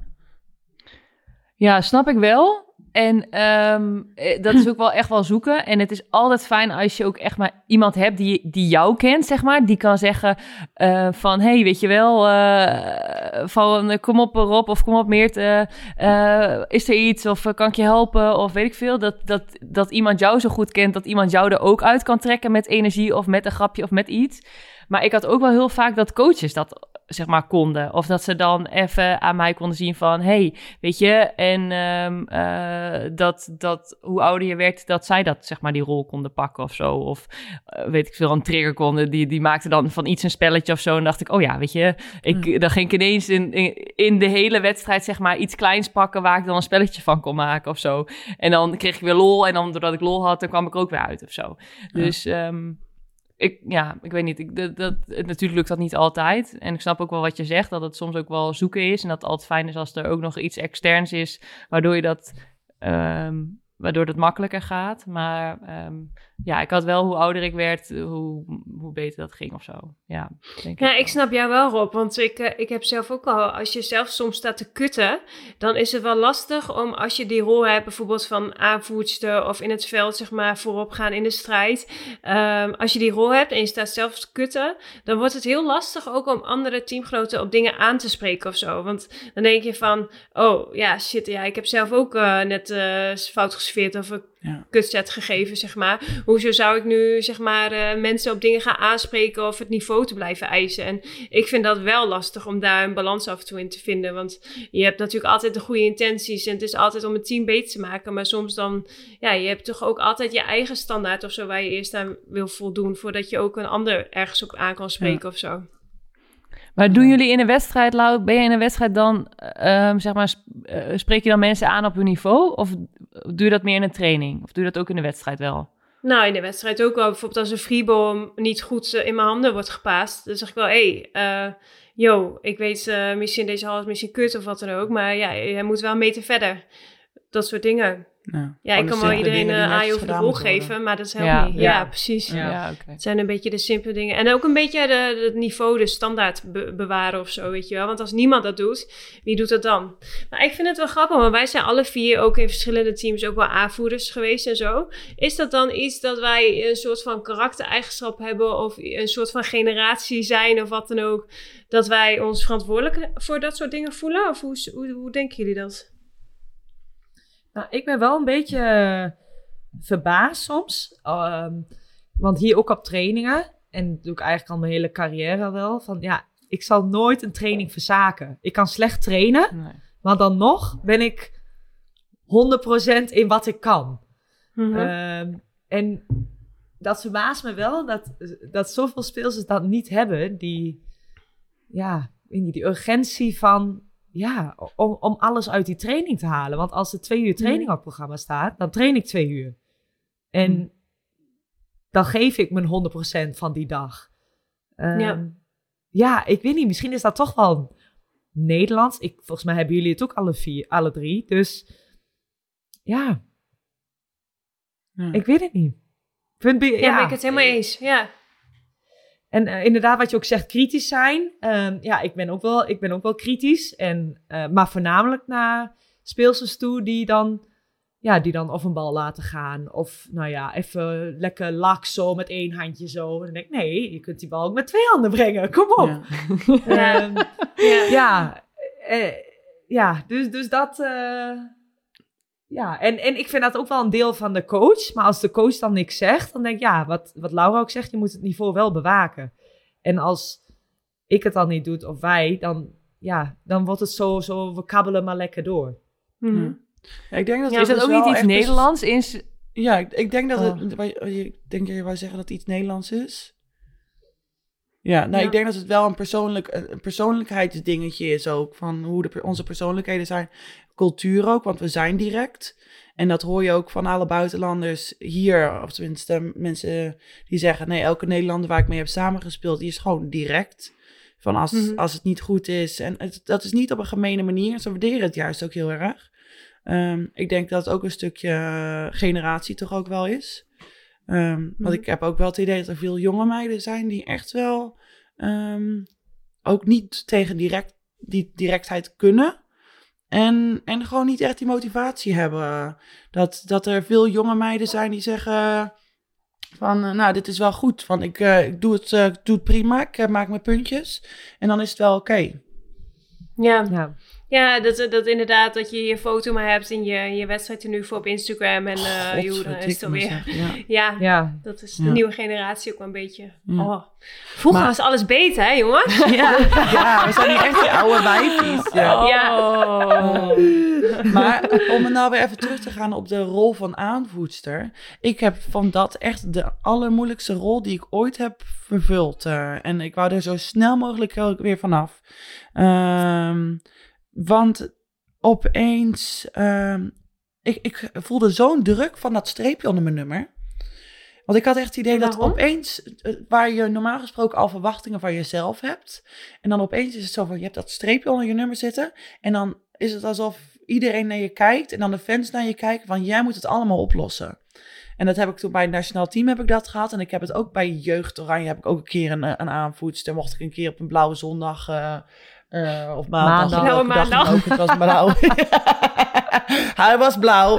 Ja, snap ik wel. En um, dat is ook wel echt wel zoeken. En het is altijd fijn als je ook echt maar iemand hebt die, die jou kent, zeg maar. Die kan zeggen uh, van, hey, weet je wel, uh, van uh, kom op Rob of kom op Meert, uh, uh, is er iets of uh, kan ik je helpen of weet ik veel. Dat, dat, dat iemand jou zo goed kent, dat iemand jou er ook uit kan trekken met energie of met een grapje of met iets. Maar ik had ook wel heel vaak dat coaches dat, zeg maar, konden. Of dat ze dan even aan mij konden zien van, hey, weet je, en um, uh, dat, dat hoe ouder je werd, dat zij dat, zeg maar, die rol konden pakken of zo. Of uh, weet ik veel, een trigger konden. Die, die maakte dan van iets een spelletje of zo. En dacht ik, oh ja, weet je, ik, hmm. dan ging ik ineens in, in, in de hele wedstrijd, zeg maar, iets kleins pakken waar ik dan een spelletje van kon maken of zo. En dan kreeg ik weer lol. En dan, doordat ik lol had, dan kwam ik ook weer uit of zo. Ja. Dus... Um, Ik, ja, ik weet niet. Ik, dat, dat, natuurlijk lukt dat niet altijd. En ik snap ook wel wat je zegt, dat het soms ook wel zoeken is. En dat het altijd fijn is als er ook nog iets externs is, waardoor je dat, um, waardoor het makkelijker gaat. Maar um, ja, ik had wel, hoe ouder ik werd, hoe, hoe beter dat ging of zo. Ja, denk ja ik, ik snap jou wel, Rob. Want ik, uh, ik heb zelf ook al, als je zelf soms staat te kutten, dan is het wel lastig om, als je die rol hebt, bijvoorbeeld van aanvoerster of in het veld, zeg maar, voorop gaan in de strijd. Um, als je die rol hebt en je staat zelf te kutten, dan wordt het heel lastig ook om andere teamgenoten op dingen aan te spreken of zo. Want dan denk je van, oh ja, shit, ja, ik heb zelf ook uh, net uh, fout gesfeerd of een ja. kutset gegeven, zeg maar. Hoezo zou ik nu, zeg maar, uh, mensen op dingen gaan aanspreken of het niveau te blijven eisen? En ik vind dat wel lastig om daar een balans af en toe in te vinden. Want je hebt natuurlijk altijd de goede intenties en het is altijd om het team beter te maken. Maar soms dan, ja, je hebt toch ook altijd je eigen standaard of zo waar je eerst aan wil voldoen voordat je ook een ander ergens op aan kan spreken ja. of zo. Maar doen jullie in een wedstrijd, Lau, ben je in een wedstrijd dan, um, zeg maar, sp- uh, spreek je dan mensen aan op hun niveau? Of doe je dat meer in een training? Of doe je dat ook in de wedstrijd wel? Nou, in de wedstrijd ook wel. Bijvoorbeeld als een freeball niet goed uh, in mijn handen wordt gepaast. Dan zeg ik wel, hé, hey, uh, yo, ik weet uh, misschien deze hal is misschien kut of wat dan ook. Maar ja, hij moet wel een meter verder. Dat soort dingen. Ja, ja ik kan wel iedereen een aai over de rol geven, maar dat helpt ja, niet. Ja, ja precies. Ja. Ja, okay. Het zijn een beetje de simpele dingen. En ook een beetje de, het niveau, de standaard be- bewaren of zo, weet je wel. Want als niemand dat doet, wie doet dat dan? Maar ik vind het wel grappig, want wij zijn alle vier ook in verschillende teams ook wel aanvoerders geweest en zo. Is dat dan iets dat wij een soort van karaktereigenschap hebben of een soort van generatie zijn of wat dan ook, dat wij ons verantwoordelijk voor dat soort dingen voelen? Of hoe, hoe, hoe denken jullie dat? Nou, ik ben wel een beetje uh, verbaasd soms. Um, want hier ook op trainingen, en dat doe ik eigenlijk al mijn hele carrière wel, van ja, ik zal nooit een training verzaken. Ik kan slecht trainen, nee. maar dan nog ben ik honderd procent in wat ik kan. Mm-hmm. Um, en dat verbaast me wel, dat, dat zoveel speelsters dat niet hebben, die, ja, die urgentie van... Ja, om, om alles uit die training te halen. Want als er twee uur training op het programma staat, dan train ik twee uur. En mm. dan geef ik mijn honderd procent van die dag. Um, ja. ja, ik weet niet. Misschien is dat toch wel Nederlands. Ik, volgens mij hebben jullie het ook alle vier, alle drie. Dus ja, ja. ik weet het niet. Vind, ja, ja, ben ik het helemaal eens. Ja. En uh, inderdaad, wat je ook zegt, kritisch zijn. Um, ja, ik ben ook wel, ik ben ook wel kritisch. En, uh, maar voornamelijk naar speelsters toe die dan, ja, die dan of een bal laten gaan. Of nou ja, even lekker lak zo met één handje zo. En dan denk ik, nee, je kunt die bal ook met twee handen brengen. Kom op. Ja, um, ja. ja, uh, ja dus, dus dat... Uh, ja, en, en ik vind dat ook wel een deel van de coach. Maar als de coach dan niks zegt, dan denk ik, ja, wat, wat Laura ook zegt, je moet het niveau wel bewaken. En als ik het dan niet doe, of wij, dan, ja, dan wordt het zo, zo we kabbelen maar lekker door. Mm-hmm. Ja, ik denk dat ja, is dat ook niet iets Nederlands? Is... Ja, ik, ik denk dat oh. het, ik denk je wou zeggen dat het iets Nederlands is. Ja, nou, ja. ik denk dat het wel een, persoonlijk, een persoonlijkheidsdingetje is ook. Van hoe de, onze persoonlijkheden zijn. Cultuur ook, want we zijn direct. En dat hoor je ook van alle buitenlanders hier. Of tenminste mensen die zeggen... nee, elke Nederlander waar ik mee heb samengespeeld... die is gewoon direct. Van als, mm-hmm. als het niet goed is. En het, dat is niet op een gemene manier. Ze waarderen het juist ook heel erg. Um, ik denk dat het ook een stukje generatie toch ook wel is. Um, mm-hmm. Want ik heb ook wel het idee dat er veel jonge meiden zijn... die echt wel um, ook niet tegen direct, die directheid kunnen... En, en gewoon niet echt die motivatie hebben. Dat, dat er veel jonge meiden zijn die zeggen... van, uh, nou, dit is wel goed. Van, ik, uh, ik doe, het, uh, doe het prima, ik uh, maak mijn puntjes. En dan is het wel oké. Okay. Ja, ja. ja dat, dat inderdaad dat je je foto maar hebt... in je, je wedstrijdtenue voor op Instagram. En uh, God, joh, dan is het alweer... Ja. Ja, ja, dat is de ja. nieuwe generatie ook wel een beetje... Ja. Oh. Vroeger maar, was alles beter, hè, jongens? Ja, ja we zijn hier echt die oude wijfies. Ja. Oh. ja. Oh. Maar om er nou weer even terug te gaan op de rol van aanvoedster. Ik heb van dat echt de allermoeilijkste rol die ik ooit heb vervuld. Uh, en ik wou er zo snel mogelijk weer vanaf. Um, want opeens... Um, ik, ik voelde zo'n druk van dat streepje onder mijn nummer... Want ik had echt het idee dat opeens, waar je normaal gesproken al verwachtingen van jezelf hebt. En dan opeens is het zo van, je hebt dat streepje onder je nummer zitten. En dan is het alsof iedereen naar je kijkt en dan de fans naar je kijken van, jij moet het allemaal oplossen. En dat heb ik toen bij het nationaal team heb ik dat gehad. En ik heb het ook bij Jeugd Oranje, heb ik ook een keer een, een aanvoedster. Mocht ik een keer op een blauwe zondag uh, uh, of maandag. Maandag. Blauwe maandag. Ook, het was blauw. Hij was blauw.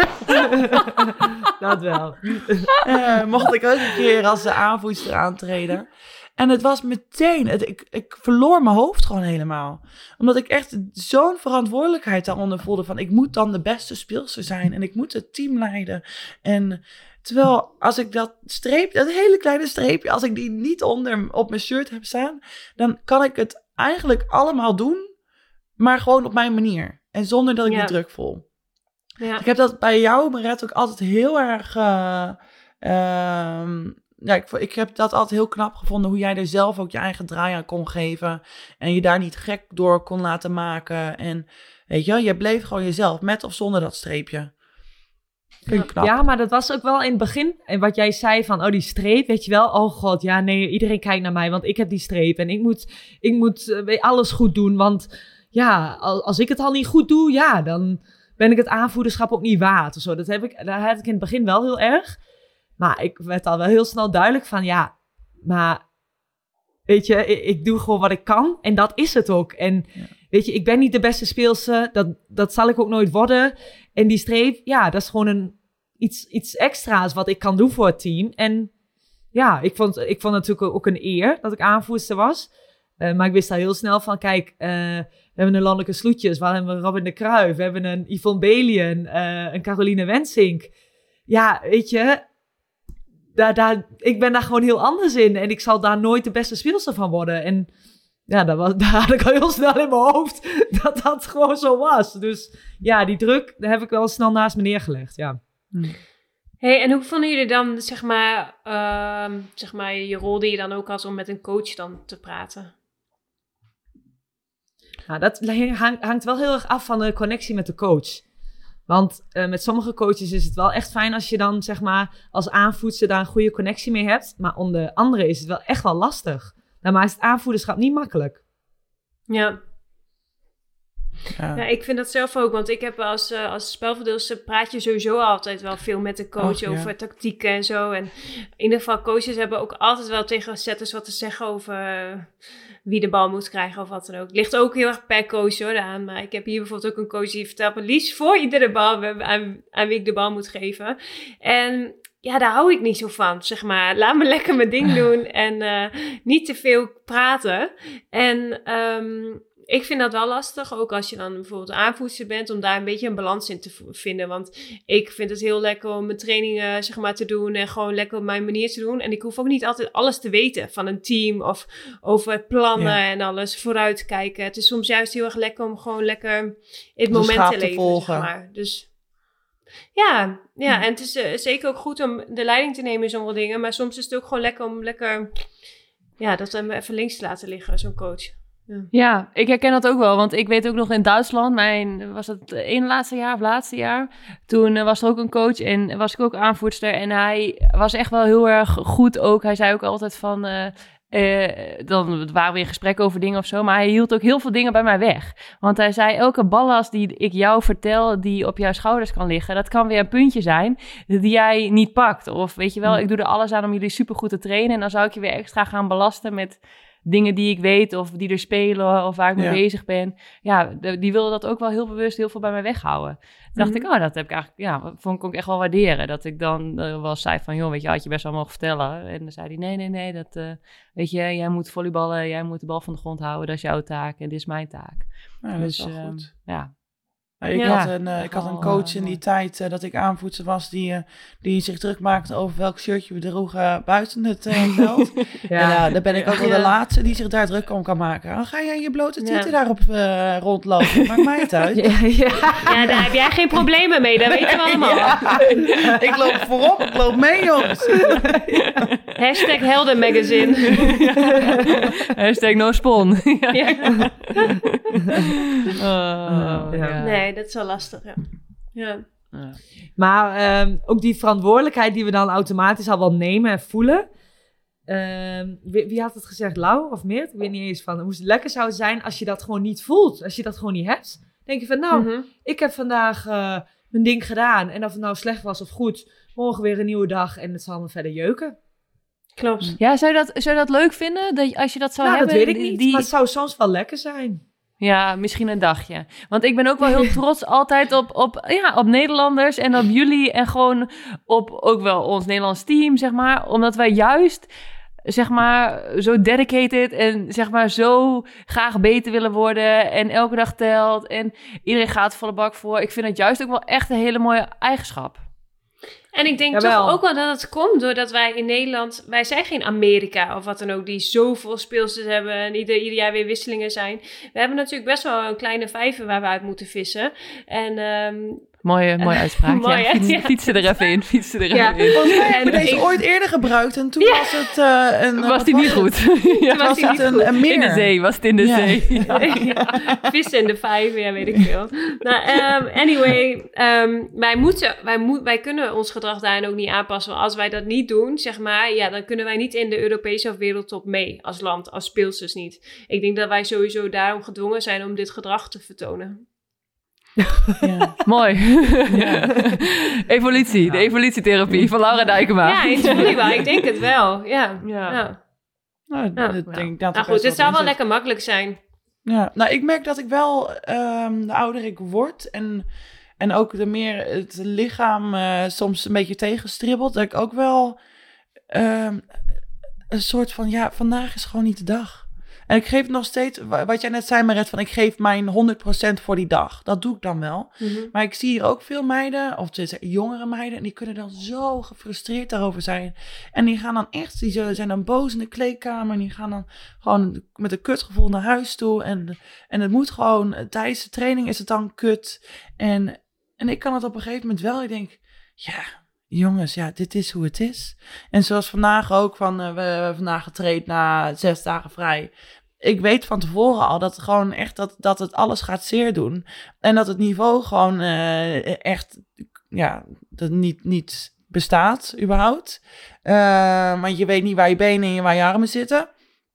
Dat wel. Uh, mocht ik ook een keer als de aanvoerster aantreden. En het was meteen, het, ik, ik verloor mijn hoofd gewoon helemaal. Omdat ik echt zo'n verantwoordelijkheid daaronder voelde van... ik moet dan de beste speelster zijn en ik moet het team leiden. En terwijl als ik dat streepje, dat hele kleine streepje... als ik die niet onder op mijn shirt heb staan... dan kan ik het eigenlijk allemaal doen, maar gewoon op mijn manier. En zonder dat ik ja. die druk voel. Ja. Ik heb dat bij jou, Maret, ook altijd heel erg... Uh, uh, ja, ik, ik heb dat altijd heel knap gevonden... hoe jij er zelf ook je eigen draai aan kon geven... en je daar niet gek door kon laten maken. En weet je, je bleef gewoon jezelf, met of zonder dat streepje. Vind ik knap. Ja, maar dat was ook wel in het begin. En wat jij zei van, oh, die streep, weet je wel. Oh god, ja, nee, iedereen kijkt naar mij, want ik heb die streep. En ik moet, ik moet uh, alles goed doen, want ja, als ik het al niet goed doe, ja, dan ben ik het aanvoederschap ook niet waard. Of zo. Dat heb ik, dat had ik in het begin wel heel erg. Maar ik werd al wel heel snel duidelijk van, ja, maar weet je, ik, ik doe gewoon wat ik kan. En dat is het ook. En ja. weet je, ik ben niet de beste speelse. Dat, dat zal ik ook nooit worden. En die streep, ja, dat is gewoon een, iets, iets extra's wat ik kan doen voor het team. En ja, ik vond, ik vond het natuurlijk ook een eer dat ik aanvoerster was. Uh, maar ik wist al heel snel van, kijk, uh, we hebben een Lanneke Sloetjes, we hebben een Robin de Cruijff, we hebben een Yvonne Belien, uh, een Caroline Wensink. Ja, weet je, daar, daar, ik ben daar gewoon heel anders in. En ik zal daar nooit de beste speelster van worden. En ja, dat was, daar had ik al heel snel in mijn hoofd dat dat gewoon zo was. Dus ja, die druk, daar heb ik wel snel naast me neergelegd, ja. Hm. Hey, en hoe vonden jullie dan, zeg maar, uh, zeg maar, je rol die je dan ook had om met een coach dan te praten? Nou, dat hang, hangt wel heel erg af van de connectie met de coach. Want uh, met sommige coaches is het wel echt fijn als je dan, zeg maar, als aanvoerster daar een goede connectie mee hebt. Maar onder andere is het wel echt wel lastig. Nou, maar is het aanvoerderschap niet makkelijk. Ja. Ja. ja, ik vind dat zelf ook, want ik heb als, uh, als spelverdeelster praat je sowieso altijd wel veel met de coach oh, over ja. tactieken en zo. En in ieder geval, coaches hebben ook altijd wel tegen setters wat te zeggen over uh, wie de bal moet krijgen of wat dan ook. Het ligt ook heel erg per coach hoor, aan. Maar ik heb hier bijvoorbeeld ook een coach die vertelt me liefst voor iedere bal aan, aan wie ik de bal moet geven. En ja, daar hou ik niet zo van, zeg maar. Laat me lekker mijn ding doen en uh, niet te veel praten. En um, ik vind dat wel lastig, ook als je dan bijvoorbeeld aanvoerster bent, om daar een beetje een balans in te v- vinden. Want ik vind het heel lekker om mijn trainingen zeg maar, te doen en gewoon lekker op mijn manier te doen. En ik hoef ook niet altijd alles te weten van een team of over plannen ja. en alles, vooruit kijken. Het is soms juist heel erg lekker om gewoon lekker in het moment te leven. Volgen. Zeg maar. Dus ja, ja, en het is uh, zeker ook goed om de leiding te nemen in sommige dingen. Maar soms is het ook gewoon lekker om lekker, ja, dat hem even links te laten liggen, zo'n coach. Ja. ja, ik herken dat ook wel. Want ik weet ook nog in Duitsland, mijn, was het één laatste jaar of laatste jaar? Toen uh, was er ook een coach en was ik ook aanvoerster. En hij was echt wel heel erg goed ook. Hij zei ook altijd van, uh, uh, dan waren we in gesprek over dingen of zo. Maar hij hield ook heel veel dingen bij mij weg. Want hij zei, elke ballast die ik jou vertel, die op jouw schouders kan liggen, dat kan weer een puntje zijn die jij niet pakt. Of weet je wel, ik doe er alles aan om jullie supergoed te trainen. En dan zou ik je weer extra gaan belasten met dingen die ik weet of die er spelen of waar ik mee ja. bezig ben. Ja, de, die wilde dat ook wel heel bewust heel veel bij mij weghouden. Toen dacht mm-hmm. ik, oh, dat heb ik eigenlijk, ja, vond ik ook echt wel waarderen. Dat ik dan uh, wel zei van, joh, weet je, had je best wel mogen vertellen. En dan zei hij, nee, nee, nee, dat, uh, weet je, jij moet volleyballen, jij moet de bal van de grond houden, dat is jouw taak en dit is mijn taak. Ja, dat dus, is wel uh, goed. Ja. Nou, ik, ja. had een, uh, ik had een coach in die tijd uh, dat ik aanvoerster was, die, uh, die zich druk maakte over welk shirtje we droegen uh, buiten het uh, veld. ja. En uh, dan ben ik ook wel ja. de laatste die zich daar druk om kan maken. Dan ga jij je blote tieten ja. daarop uh, rondlopen. Maakt mij het uit. Ja, ja. ja, daar heb jij geen problemen mee. Dat weten we allemaal. Ja. Ik loop voorop, ik loop mee, jongens. Hashtag Heldenmagazine. Hashtag no spon. ja. Ja. Oh, ja. Nee, dat is wel lastig, ja. ja. ja. Maar um, ook die verantwoordelijkheid die we dan automatisch al wel nemen en voelen. Um, wie, wie had het gezegd, Lau of Meert? Ik weet niet eens van hoe het lekker zou zijn als je dat gewoon niet voelt. Als je dat gewoon niet hebt. denk je van, nou, mm-hmm. ik heb vandaag uh, mijn ding gedaan. En of het nou slecht was of goed, morgen weer een nieuwe dag en het zal me verder jeuken. Klopt. Ja, zou je dat, zou je dat leuk vinden? Dat, als je dat zou nou, hebben? dat weet ik niet, die... maar het zou soms wel lekker zijn. Ja, misschien een dagje. Want ik ben ook wel heel trots altijd op, op, ja, op Nederlanders en op jullie. En gewoon op ook wel ons Nederlands team, zeg maar. Omdat wij juist, zeg maar, zo dedicated en zeg maar zo graag beter willen worden. En elke dag telt. En iedereen gaat volle bak voor. Ik vind het juist ook wel echt een hele mooie eigenschap. En ik denk Jawel. toch ook wel dat het komt doordat wij in Nederland... Wij zijn geen Amerika of wat dan ook, die zoveel speelsters hebben en ieder, ieder jaar weer wisselingen zijn. We hebben natuurlijk best wel een kleine vijver waar we uit moeten vissen. En, um, Mooie, mooie uitspraak. Mooi, ja, hè? fiets, Ja. fietsen er even in. Fietsen er Ja. even in. Volgens mij heb je En deze ik- ooit eerder gebruikt en toen was het uh, een... Was die niet goed? ja. was Was die het niet een, goed. een meer? In de zee, was het in de Ja. zee. Ja. Ja, vissen in de vijver, ja, weet ik veel. Nou, um, anyway, um, wij, moeten, wij, moet, wij kunnen ons gedrag daarin ook niet aanpassen. Want als wij dat niet doen, zeg maar, ja, dan kunnen wij niet in de Europese of wereldtop mee als land, als speelsters niet. Ik denk dat wij sowieso daarom gedwongen zijn om dit gedrag te vertonen. Ja. Mooi. Ja. Evolutie, de evolutietherapie van Laura Dijkema. Ja, in het volleybal, ik denk het wel. Ja, Ja. ja. Nou, Ja. dat denk ik dat Nou er goed, best het zou wel in zit. lekker makkelijk zijn. Ja, nou, ik merk dat ik wel, um, de ouder ik word en, en ook de meer het lichaam uh, soms een beetje tegenstribbelt, dat ik ook wel um, een soort van, ja, vandaag is gewoon niet de dag. En ik geef nog steeds, wat jij net zei, Maret, van ik geef mijn honderd procent voor die dag. Dat doe ik dan wel. Mm-hmm. Maar ik zie hier ook veel meiden, of dus jongere meiden, en die kunnen dan zo gefrustreerd daarover zijn. En die gaan dan echt, die zullen- zijn dan boos in de kleedkamer, en die gaan dan gewoon met een kutgevoel naar huis toe. En, en het moet gewoon, tijdens de training is het dan kut. En, en ik kan het op een gegeven moment wel, ik denk, ja, jongens, ja, dit is hoe het is. En zoals vandaag ook, van, uh, we hebben vandaag getraind na zes dagen vrij. Ik weet van tevoren al dat het gewoon echt dat, dat het alles gaat zeer doen. En dat het niveau gewoon uh, echt, ja, dat niet, niet bestaat überhaupt. Uh, want je weet niet waar je benen en waar je armen zitten.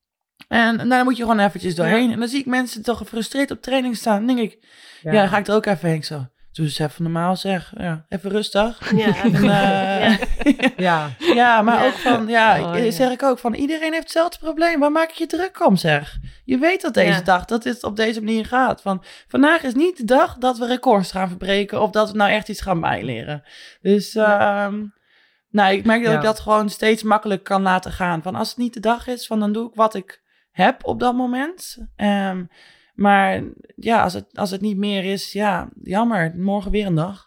En nou, dan moet je gewoon eventjes doorheen. Ja. En dan zie ik mensen toch gefrustreerd op training staan. Dan denk ik, ja, ja dan ga ik er ook even heen zo. Doe eens even normaal zeg. Ja, even rustig. Ja, en, uh, ja. Ja. ja, maar Ja. ook van, ja, Oh, ja. zeg ik ook van, iedereen heeft hetzelfde probleem. Waar maak je je druk om, zeg? Je weet dat deze Ja. dag, dat dit op deze manier gaat. Van, vandaag is niet de dag dat we records gaan verbreken of dat we nou echt iets gaan bijleren. Dus, Ja. um, nou, ik merk dat Ja. ik dat gewoon steeds makkelijk kan laten gaan. Van, als het niet de dag is, van, dan doe ik wat ik heb op dat moment. Um, maar ja, als het, als het niet meer is, ja, jammer. Morgen weer een dag.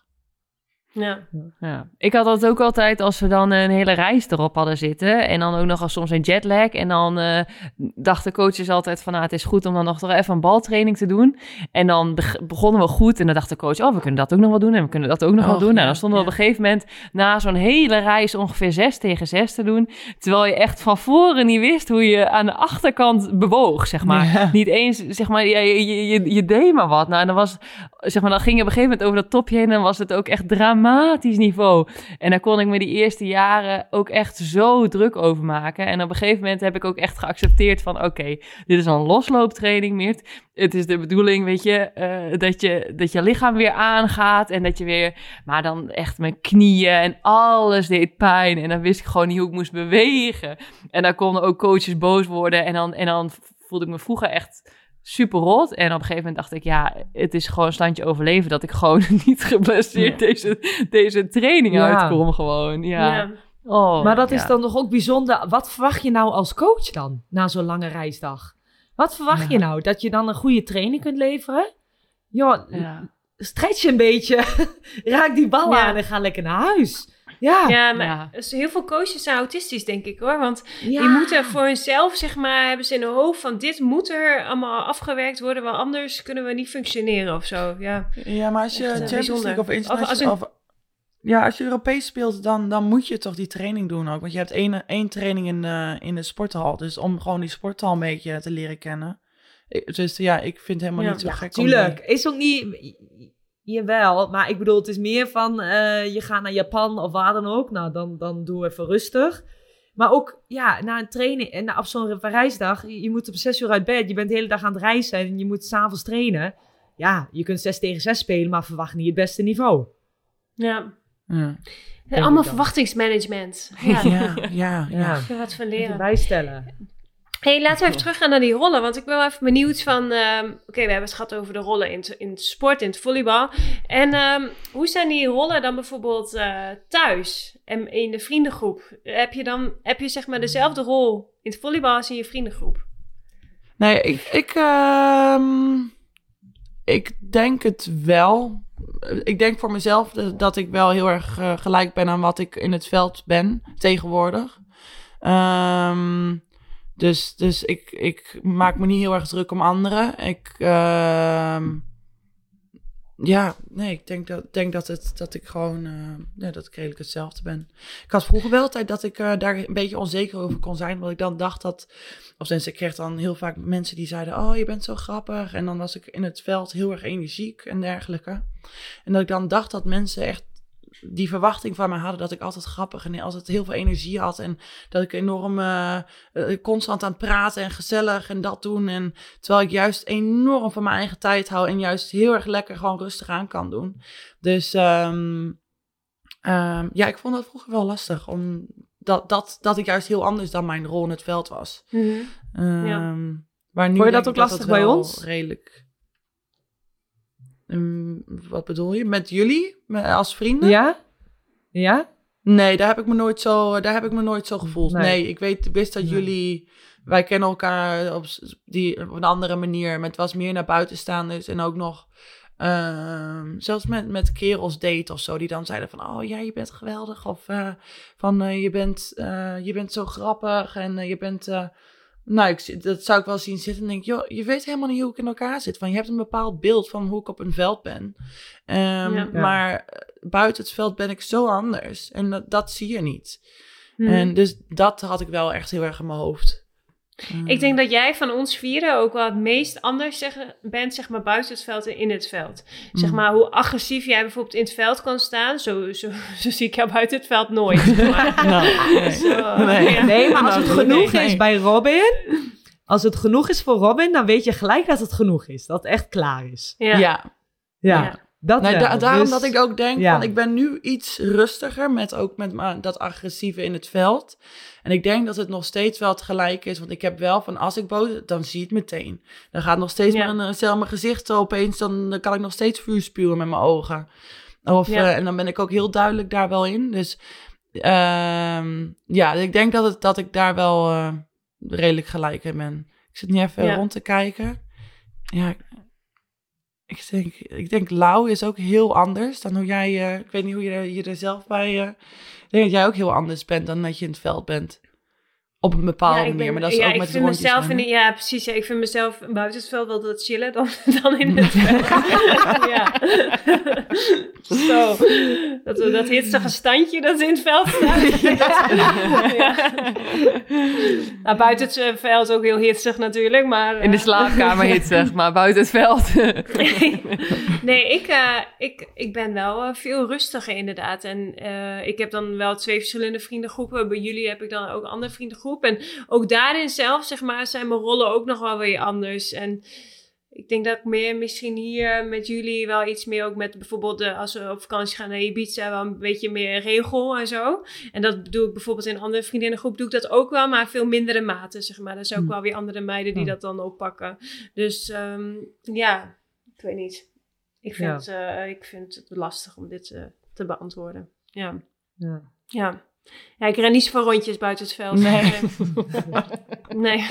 Ja. Ja. Ik had dat ook altijd als we dan een hele reis erop hadden zitten. En dan ook nog als soms een jetlag. En dan uh, dachten coaches altijd van, nou, het is goed om dan nog toch even een baltraining te doen. En dan beg- begonnen we goed. En dan dacht de coach, oh, we kunnen dat ook nog wel doen. En we kunnen dat ook nog Och, wel doen. ja, Nou, dan stonden we ja. op een gegeven moment na zo'n hele reis ongeveer zes tegen zes te doen. Terwijl je echt van voren niet wist hoe je aan de achterkant bewoog, zeg maar. Ja. Niet eens, zeg maar, je, je, je, je deed maar wat. Nou, en dan was, zeg maar, dan ging je op een gegeven moment over dat topje heen. En dan was het ook echt dramatisch niveau. En daar kon ik me die eerste jaren ook echt zo druk over maken. En op een gegeven moment heb ik ook echt geaccepteerd van, oké, okay, dit is een loslooptraining, Meert. Het is de bedoeling, weet je, uh, dat je, dat je lichaam weer aangaat en dat je weer, maar dan echt mijn knieën en alles deed pijn. En dan wist ik gewoon niet hoe ik moest bewegen. En dan konden ook coaches boos worden en dan, en dan voelde ik me vroeger echt super rot. En op een gegeven moment dacht ik, ja, het is gewoon een standje overleven dat ik gewoon niet geblesseerd Ja. deze, deze training Ja. uitkom gewoon. Ja. Ja. Oh, Maar dat is ja. dan toch ook bijzonder. Wat verwacht je nou als coach dan, na zo'n lange reisdag? Wat verwacht Ja. je nou? Dat je dan een goede training kunt leveren? Ja, Ja. stretch een beetje. Raak die bal Ja. aan en ga lekker naar huis. Ja. Ja, maar Ja. dus heel veel coaches zijn autistisch, denk ik hoor. Want Ja. die moeten voor hunzelf, zeg maar, hebben ze in hun hoofd van dit moet er allemaal afgewerkt worden, want anders kunnen we niet functioneren of zo. Ja, Ja, maar als je Echt, uh, Champions bijzonder. League of Of als international... een- Of, ja, als je Europees speelt, dan, dan moet je toch die training doen ook. Want je hebt één, één training in de, in de sporthal. Dus om gewoon die sporthal een beetje te leren kennen. Ik- Dus ja, ik vind het helemaal Ja. niet zo Ja, gek. om tuurlijk. die- Is ook niet... Jawel, maar ik bedoel, het is meer van... eh, je gaat naar Japan of waar dan ook. Nou, dan, dan doe even rustig. Maar ook, ja, na een training... En na, op zo'n reisdag, je, je moet op zes uur uit bed. Je bent de hele dag aan het reizen en je moet s'avonds trainen. Ja, je kunt zes tegen zes spelen, maar verwacht niet het beste niveau. ja. Ja, En allemaal dan. verwachtingsmanagement. Ja, ja. ja, ja. ja. Wat van Even leren. bijstellen. Hey, laten we even teruggaan naar die rollen. Want ik ben wel even benieuwd van... ehm, Oké, we hebben het gehad over de rollen in, het- in het sport, in het volleybal. En ehm, hoe zijn die rollen dan bijvoorbeeld eh, thuis en in de vriendengroep? Heb je dan heb je zeg maar dezelfde rol in het volleybal als in je vriendengroep? Nee, ik, ik, ehm, ik denk het wel. Ik denk voor mezelf dat, dat ik wel heel erg uh, gelijk ben aan wat ik in het veld ben tegenwoordig. Um, dus dus ik, ik maak me niet heel erg druk om anderen. Ik, um, Ja, nee, ik denk dat, denk dat, het, dat ik gewoon uh, ja, dat ik redelijk hetzelfde ben. Ik had vroeger wel tijd dat ik uh, daar een beetje onzeker over kon zijn. Want ik dan dacht dat, of sinds ik kreeg dan heel vaak mensen die zeiden, oh, je bent zo grappig. En dan was ik in het veld heel erg energiek en dergelijke. En dat ik dan dacht dat mensen echt die verwachting van mij hadden dat ik altijd grappig en altijd heel veel energie had. En dat ik enorm uh, uh, constant aan het praten en gezellig en dat doen. En terwijl ik juist enorm van mijn eigen tijd hou en juist heel erg lekker gewoon rustig aan kan doen. Dus um, um, ja, ik vond dat vroeger wel lastig. Om dat, dat, dat ik juist heel anders dan mijn rol in het veld was. Mm-hmm. Um, ja. Maar nu Vond je dat denk ook ik lastig dat bij wel ons? Redelijk. Um, wat bedoel je? Met jullie? Met, als vrienden? Ja? Ja? Nee, daar heb ik me nooit zo, daar heb ik me nooit zo gevoeld. Nee, Nee. ik weet, wist dat Nee. jullie, wij kennen elkaar op, s- die, op een andere manier. Maar het was meer naar buitenstaanders en ook nog, ehm, zelfs met, met kerels date of zo, die dan zeiden van, oh ja, je bent geweldig. Of uh, van, uh, je, bent, uh, je bent zo grappig en uh, je bent... Uh, nou, ik, dat zou ik wel zien zitten en denk, joh, je weet helemaal niet hoe ik in elkaar zit. Van, je hebt een bepaald beeld van hoe ik op een veld ben. Um, Ja. Maar uh, buiten het veld ben ik zo anders. En dat, dat zie je niet. Mm-hmm. En dus dat had ik wel echt heel erg in mijn hoofd. Um, Ik denk dat jij van ons vieren ook wel het meest anders zeggen, bent, zeg maar, buiten het veld en in het veld. Zeg maar, hoe agressief jij bijvoorbeeld in het veld kan staan, zo, zo, zo zie ik jou buiten het veld nooit. zeg maar. Nou, nee. Zo, Nee. ja. Nee, maar als Nou, het goed, genoeg nee. is bij Robin... Als het genoeg is voor Robin, dan weet je gelijk dat het genoeg is. Dat het echt klaar is. Ja. Ja, Ja, Ja. dat nee, wel. da- daarom Dus- dat ik ook denk, ja. van, ik ben nu iets rustiger, met ook met ma- dat agressieve in het veld. En ik denk dat het nog steeds wel het gelijk is, want ik heb wel van, als ik boos, dan zie je het meteen. Dan gaat nog steeds Ja. mijn, stel mijn gezicht zo opeens, dan, dan kan ik nog steeds vuur spuwen met mijn ogen. Of, Ja. uh, en dan ben ik ook heel duidelijk daar wel in. Dus um, ja, ik denk dat, het, dat ik daar wel uh, redelijk gelijk in ben. Ik zit nu even Ja. rond te kijken. Ja, ik denk, ik denk Lau is ook heel anders dan hoe jij... Uh, ik weet niet hoe je, er- je er zelf bij... Uh, ik denk dat jij ook heel anders bent dan dat je in het veld bent. Op een bepaalde Ja, ik manier. ben- Maar dat is ja, ook ik met vind rondjes mezelf in, rennen. de- Ja, precies. Ja, ik vind mezelf buiten het veld wel wat chiller dan, dan in het veld. ja. Zo. Dat, dat hitsige standje dat in het veld staat. ja. Nou, buiten het eh, veld ook heel hitsig natuurlijk, maar... In de eh, slaapkamer hitsig, maar buiten het veld. nee, ik, uh, ik, ik ben wel uh, veel rustiger inderdaad. En uh, ik heb dan wel twee verschillende vriendengroepen. Bij jullie heb ik dan ook een andere vriendengroep. En ook daarin zelf, zeg maar, zijn mijn rollen ook nog wel weer anders. En ik denk dat ik meer misschien hier met jullie wel iets meer ook met bijvoorbeeld uh, als we op vakantie gaan naar Ibiza wel een beetje meer regel en zo. En dat doe ik bijvoorbeeld in een andere vriendinnengroep doe ik dat ook wel, maar veel mindere mate, zeg maar. Er zijn ook wel weer andere meiden die dat dan oppakken. Dus um, ja, ik weet niet. Ik vind, ja. uh, ik vind het lastig om dit uh, te beantwoorden. Ja. Ja. Ja. Ja, ik ren niet zoveel rondjes buiten het veld. Nee. nee.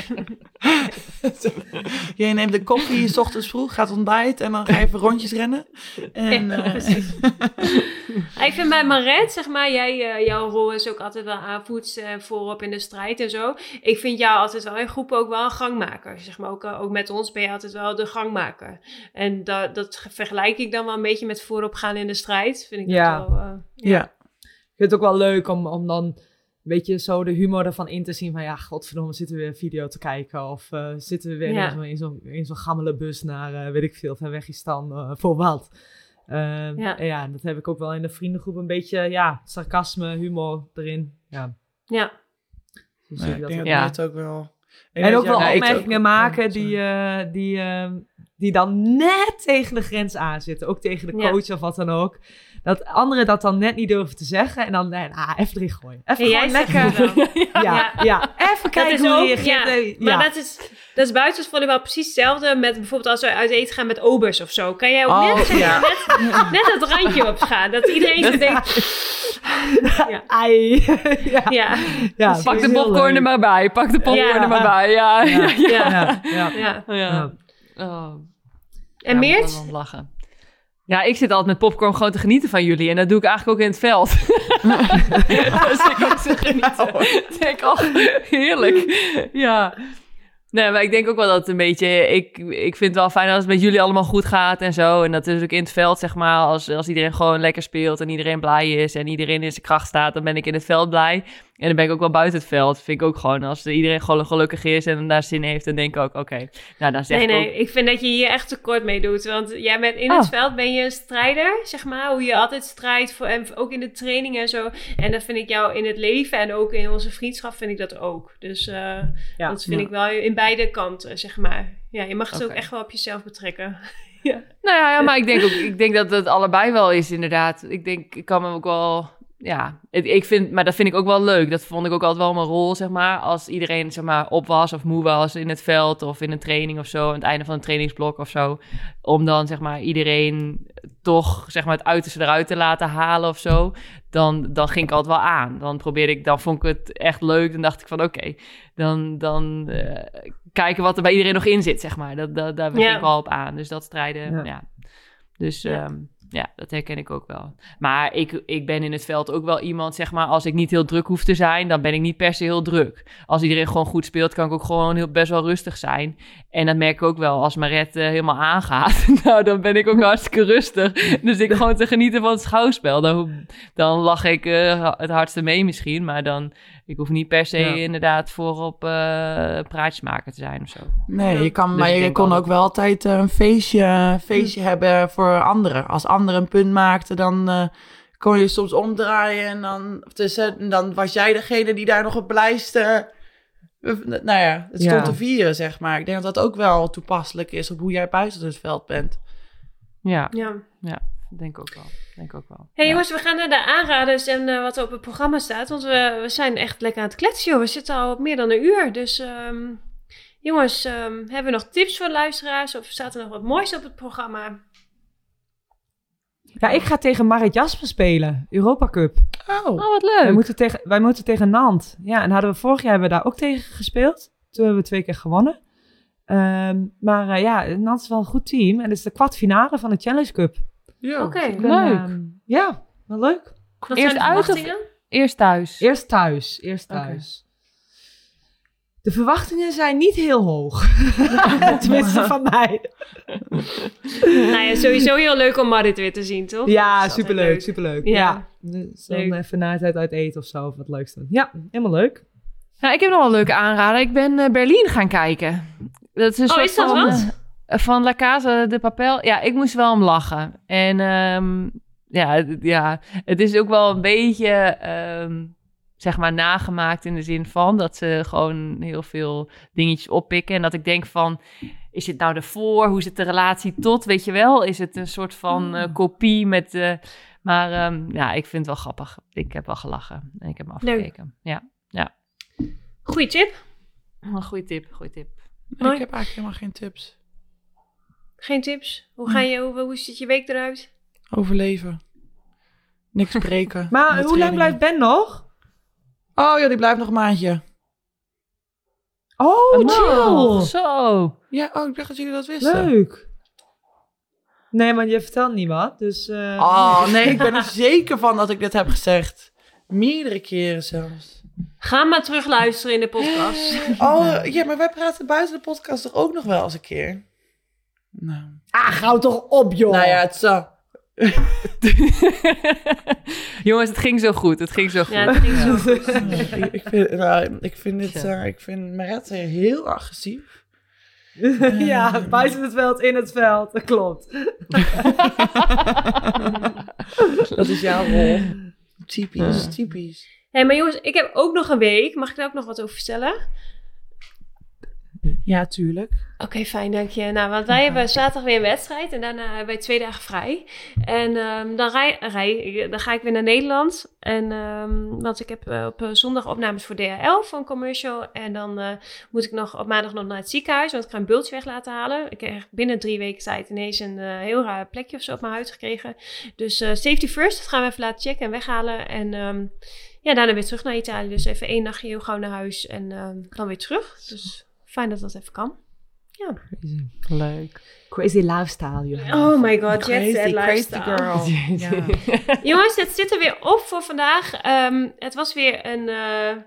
Je neemt de koffie 's ochtends vroeg, gaat ontbijten en dan ga je even rondjes rennen. En, ja, uh, precies. Ik vind bij Maret, zeg maar, jij, uh, jouw rol is ook altijd wel aanvoets uh, voorop in de strijd en zo. Ik vind jou altijd wel in groepen ook wel een gangmaker. Zeg maar, ook, uh, ook met ons ben je altijd wel de gangmaker. En dat, dat vergelijk ik dan wel een beetje met voorop gaan in de strijd. Vind ik Ja. dat wel... Uh, ja. ja. Ik vind het ook wel leuk om, om dan een beetje zo de humor ervan in te zien van ja, godverdomme, zitten we weer een video te kijken of uh, zitten we weer Ja. in zo'n in zo'n in zo'n gammele bus naar, uh, weet ik veel, ver weg is dan uh, voor wat. Uh, Ja. en ja, dat heb ik ook wel in de vriendengroep een beetje, ja, sarcasme, humor erin. Ja. Ja. Dus Nee, zie ik dat denk ook. dat Ja. het ook wel... Ik En denk ook dat wel jij- opmerkingen ook- maken ja, die, sorry. uh, die, uh, die dan net tegen de grens aan zitten. Ook tegen de Ja. coach of wat dan ook. Dat anderen dat dan net niet durven te zeggen. En dan, nee, ah, even erin gooien. Even En jij gewoon zegt lekker. het wel. Ja, ja, ja. Even Dat kijken is hoe ook, je reageert. ja, Eh, maar ja. dat is, dat is buiten het volleybal precies hetzelfde met bijvoorbeeld als we uit eten gaan met obers of zo. Kan jij ook Oh, net, ja. net, net dat randje op gaan. Dat iedereen zo denkt, ja. Ai. ja. ja, Ja, Pak de heel popcorn leuk. er maar bij. Pak de popcorn Ja. er maar bij. Ja, ja. Ja, ja. ja, ja. ja. ja. Ja. Oh. En Ja, Meert? moet wel om lachen. Ja, ik zit altijd met popcorn gewoon te genieten van jullie. En dat doe ik eigenlijk ook in het veld. Dus ik ook te genieten. Dat vind ik al heerlijk. Ja. Nee, maar ik denk ook wel dat het een beetje... Ik, ik vind het wel fijn als het met jullie allemaal goed gaat en zo. En dat is ook in het veld, zeg maar. Als, als iedereen gewoon lekker speelt en iedereen blij is... en iedereen in zijn kracht staat, dan ben ik in het veld blij. En dan ben ik ook wel buiten het veld. Vind ik ook gewoon, als iedereen gewoon gelukkig is en daar zin heeft... dan denk ik ook, oké, okay, nou dan zeg nee, ik Nee, ook... ik vind dat je hier echt tekort mee doet. Want jij bent in Oh. het veld ben je een strijder, zeg maar. Hoe je altijd strijdt, voor, en ook in de training en zo. En dat vind ik jou in het leven en ook in onze vriendschap vind ik dat ook. Dus uh, Ja. dat vind Ja. ik wel in beide kanten, zeg maar. Ja, je mag het Oké. ook echt wel op jezelf betrekken. ja. Nou ja, ja, maar ik denk ook, ik denk dat het allebei wel is, inderdaad. Ik denk, ik kan me ook wel, ja, het, ik vind, maar dat vind ik ook wel leuk. Dat vond ik ook altijd wel mijn rol, zeg maar. Als iedereen, zeg maar, op was of moe was in het veld of in een training of zo, aan het einde van een trainingsblok of zo, om dan, zeg maar, iedereen toch, zeg maar, het uiterste eruit te laten halen of zo, dan, dan ging ik altijd wel aan. Dan probeerde ik, dan vond ik het echt leuk. Dan dacht ik van, oké, okay, dan, dan uh, kijken wat er bij iedereen nog in zit, zeg maar. Dat, dat, daar ging Ja. ik wel op aan. Dus dat strijden, ja. Ja. Dus Ja. um, ja, dat herken ik ook wel. Maar ik, ik ben in het veld ook wel iemand, zeg maar, als ik niet heel druk hoef te zijn, dan ben ik niet per se heel druk. Als iedereen gewoon goed speelt, kan ik ook gewoon heel, best wel rustig zijn. En dat merk ik ook wel, als Mariette uh, helemaal aangaat, nou, dan ben ik ook hartstikke rustig. Dus ik gewoon te genieten van het schouwspel. Dan, dan lach ik uh, het hardste mee misschien, maar dan, ik hoef niet per se Ja. inderdaad voorop uh, praatjesmaker te zijn of zo. Nee, je kan, Dus maar ik je denk kon altijd- ook wel altijd eh, een feestje, een feestje hebben voor anderen. Als anderen een punt maakten, dan eh, kon je soms omdraaien en dan, tussen, en dan was jij degene die daar nog het blijste, eh, nou ja, het stond Ja. te vieren, zeg maar. Ik denk dat dat ook wel toepasselijk is op hoe jij buiten het veld bent. Ja, ja. denk ook wel. Denk ook wel. Hey Ja. jongens, we gaan naar de aanraders en uh, wat er op het programma staat. Want we, we zijn echt lekker aan het kletsen, joh. We zitten al op meer dan een uur. Dus um, jongens, um, hebben we nog tips voor de luisteraars? Of staat er nog wat moois op het programma? Ja, ik ga tegen Marit Jasper spelen. Europa Cup. Oh, Oh, wat Wij leuk. moeten, tegen, wij moeten tegen Nantes. Ja, en hadden we vorig jaar hebben we daar ook tegen gespeeld. Toen hebben we twee keer gewonnen. Um, maar uh, ja, Nantes is wel een goed team. En het is de kwartfinale van de Challenge Cup. ja. Oké. Ik ben, Leuk. um, ja, wel leuk. Wat Eerst zijn de uit of- verwachtingen? Eerst thuis. Eerst thuis. Eerst Oké. thuis. De verwachtingen zijn niet heel hoog. Tenminste van mij. Nou ja, sowieso heel leuk om Marit weer te zien, toch? Dat Ja, is altijd superleuk, leuk. superleuk. Ja. Ja. Dus dan Leuk. even na tijd uit eten of zo, of wat leuks doen. Ja, helemaal leuk. Nou, ik heb nog wel een leuke aanrader. Ik ben uh, Berlin gaan kijken. Dat is een Oh, soort is dat van, wat? uh, van La Casa de Papel. Ja, ik moest wel om lachen. En um, ja, het- ja, het is ook wel een beetje, um, zeg maar, nagemaakt in de zin van dat ze gewoon heel veel dingetjes oppikken. En dat ik denk van, is het nou ervoor? Hoe zit de relatie tot? Weet je wel? Is het een soort van uh, kopie met... Uh, maar um, ja, ik vind het wel grappig. Ik heb wel gelachen. En ik heb hem Leuk. afgekeken. Ja, Goeie tip. een goede tip, goede tip. Nee, ik heb eigenlijk helemaal geen tips. Geen tips? Hoe, ga je, hoe, hoe ziet je week eruit? Overleven. Niks breken. Maar Met hoe lang trainingen. blijft Ben nog? Oh ja, die blijft nog een maandje. Oh, Oh, chill. zo. Ja, oh, ik dacht dat jullie dat wisten. Leuk. Nee, maar je vertelt niet wat, dus... Uh, Oh nee, ik ben er zeker van dat ik dit heb gezegd. Meerdere keren zelfs. Ga maar terug luisteren in de podcast. Oh ja, maar wij praten buiten de podcast toch ook nog wel eens een keer? Nou, Ah, gauw toch op, joh. nou ja, het zo. Jongens, het ging zo goed. Het ging zo goed. Ja, het ging zo goed. ik, ik vind, nou, ik vind dit, uh, ik vind Mariette heel agressief. Ja, buiten het veld, in het veld. Dat klopt. Dat is jouw rol. Typisch, typisch. Hé, hey, maar jongens, ik heb ook nog een week. Mag ik daar ook nog wat over vertellen? Ja, tuurlijk. Oké, okay, fijn, dank je. Nou, want wij hebben zaterdag weer een wedstrijd en daarna hebben wij twee dagen vrij. En um, dan, rij, rij, dan ga ik weer naar Nederland. En, um, want ik heb uh, op uh, zondag opnames voor D H L voor een commercial. En dan uh, moet ik nog op maandag nog naar het ziekenhuis, want ik ga een bultje weg laten halen. Ik heb echt binnen drie weken tijd ineens een uh, heel raar plekje of zo op mijn huid gekregen. Dus uh, safety first, dat gaan we even laten checken en weghalen. En um, ja, daarna weer terug naar Italië. Dus even één nachtje heel gauw naar huis en um, dan weer terug. Dus fijn dat dat even kan. Ja. Crazy. Leuk. Crazy lifestyle, joh. Oh my god, Crazy, jet set crazy lifestyle. girl. Ja. Jongens, het zit er weer op voor vandaag. Um, het was weer een uh,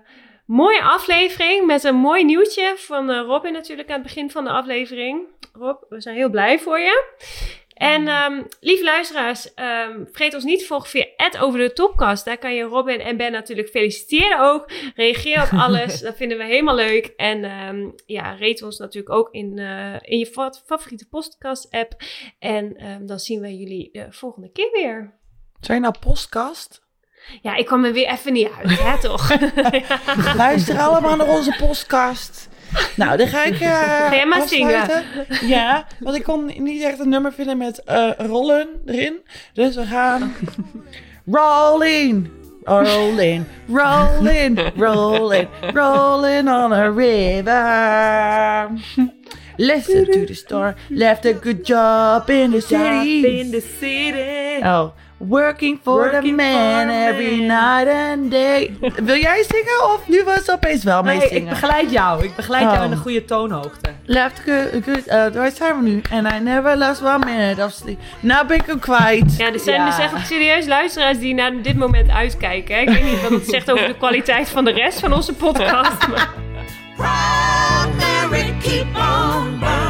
Mooie aflevering met een mooi nieuwtje van uh, Robin natuurlijk aan het begin van de aflevering. Rob, we zijn heel blij voor je. En um, lieve luisteraars, um, vergeet ons niet te volgen via at over de topcast. Daar kan je Robin en Ben natuurlijk feliciteren ook. Reageer op alles, dat vinden we helemaal leuk. En um, ja, rate ons natuurlijk ook in, uh, in je fa- favoriete podcast app. En um, dan zien wij jullie de volgende keer weer. Zijn nou podcast? Ja, ik kwam er weer even niet uit, hè, toch? Luister allemaal naar onze podcast. Nou, dan ga ik uh, Ga jij maar afsluiten. zingen. Ja, want ik kon niet echt een nummer vinden met uh, rollen erin. Dus we gaan... Rolling, rolling, rolling, rolling, rolling on a river. Listen to the storm, left a good job in the city. in the city. Oh, working for Working the man for a every man. night and day. Wil jij zingen of nu was het opeens wel mee Nee, zingen? ik begeleid jou. Ik begeleid Oh. jou in een goede toonhoogte. Left good, good, uh, waar zijn we nu? And I never lost one minute of sleep. Nou ben ik hem kwijt. Ja, er zijn Ja. dus echt serieus luisteraars die naar dit moment uitkijken. Hè? Ik weet niet wat het zegt over de kwaliteit van de rest van onze podcast. Maar... Rock, Mary, keep on burning.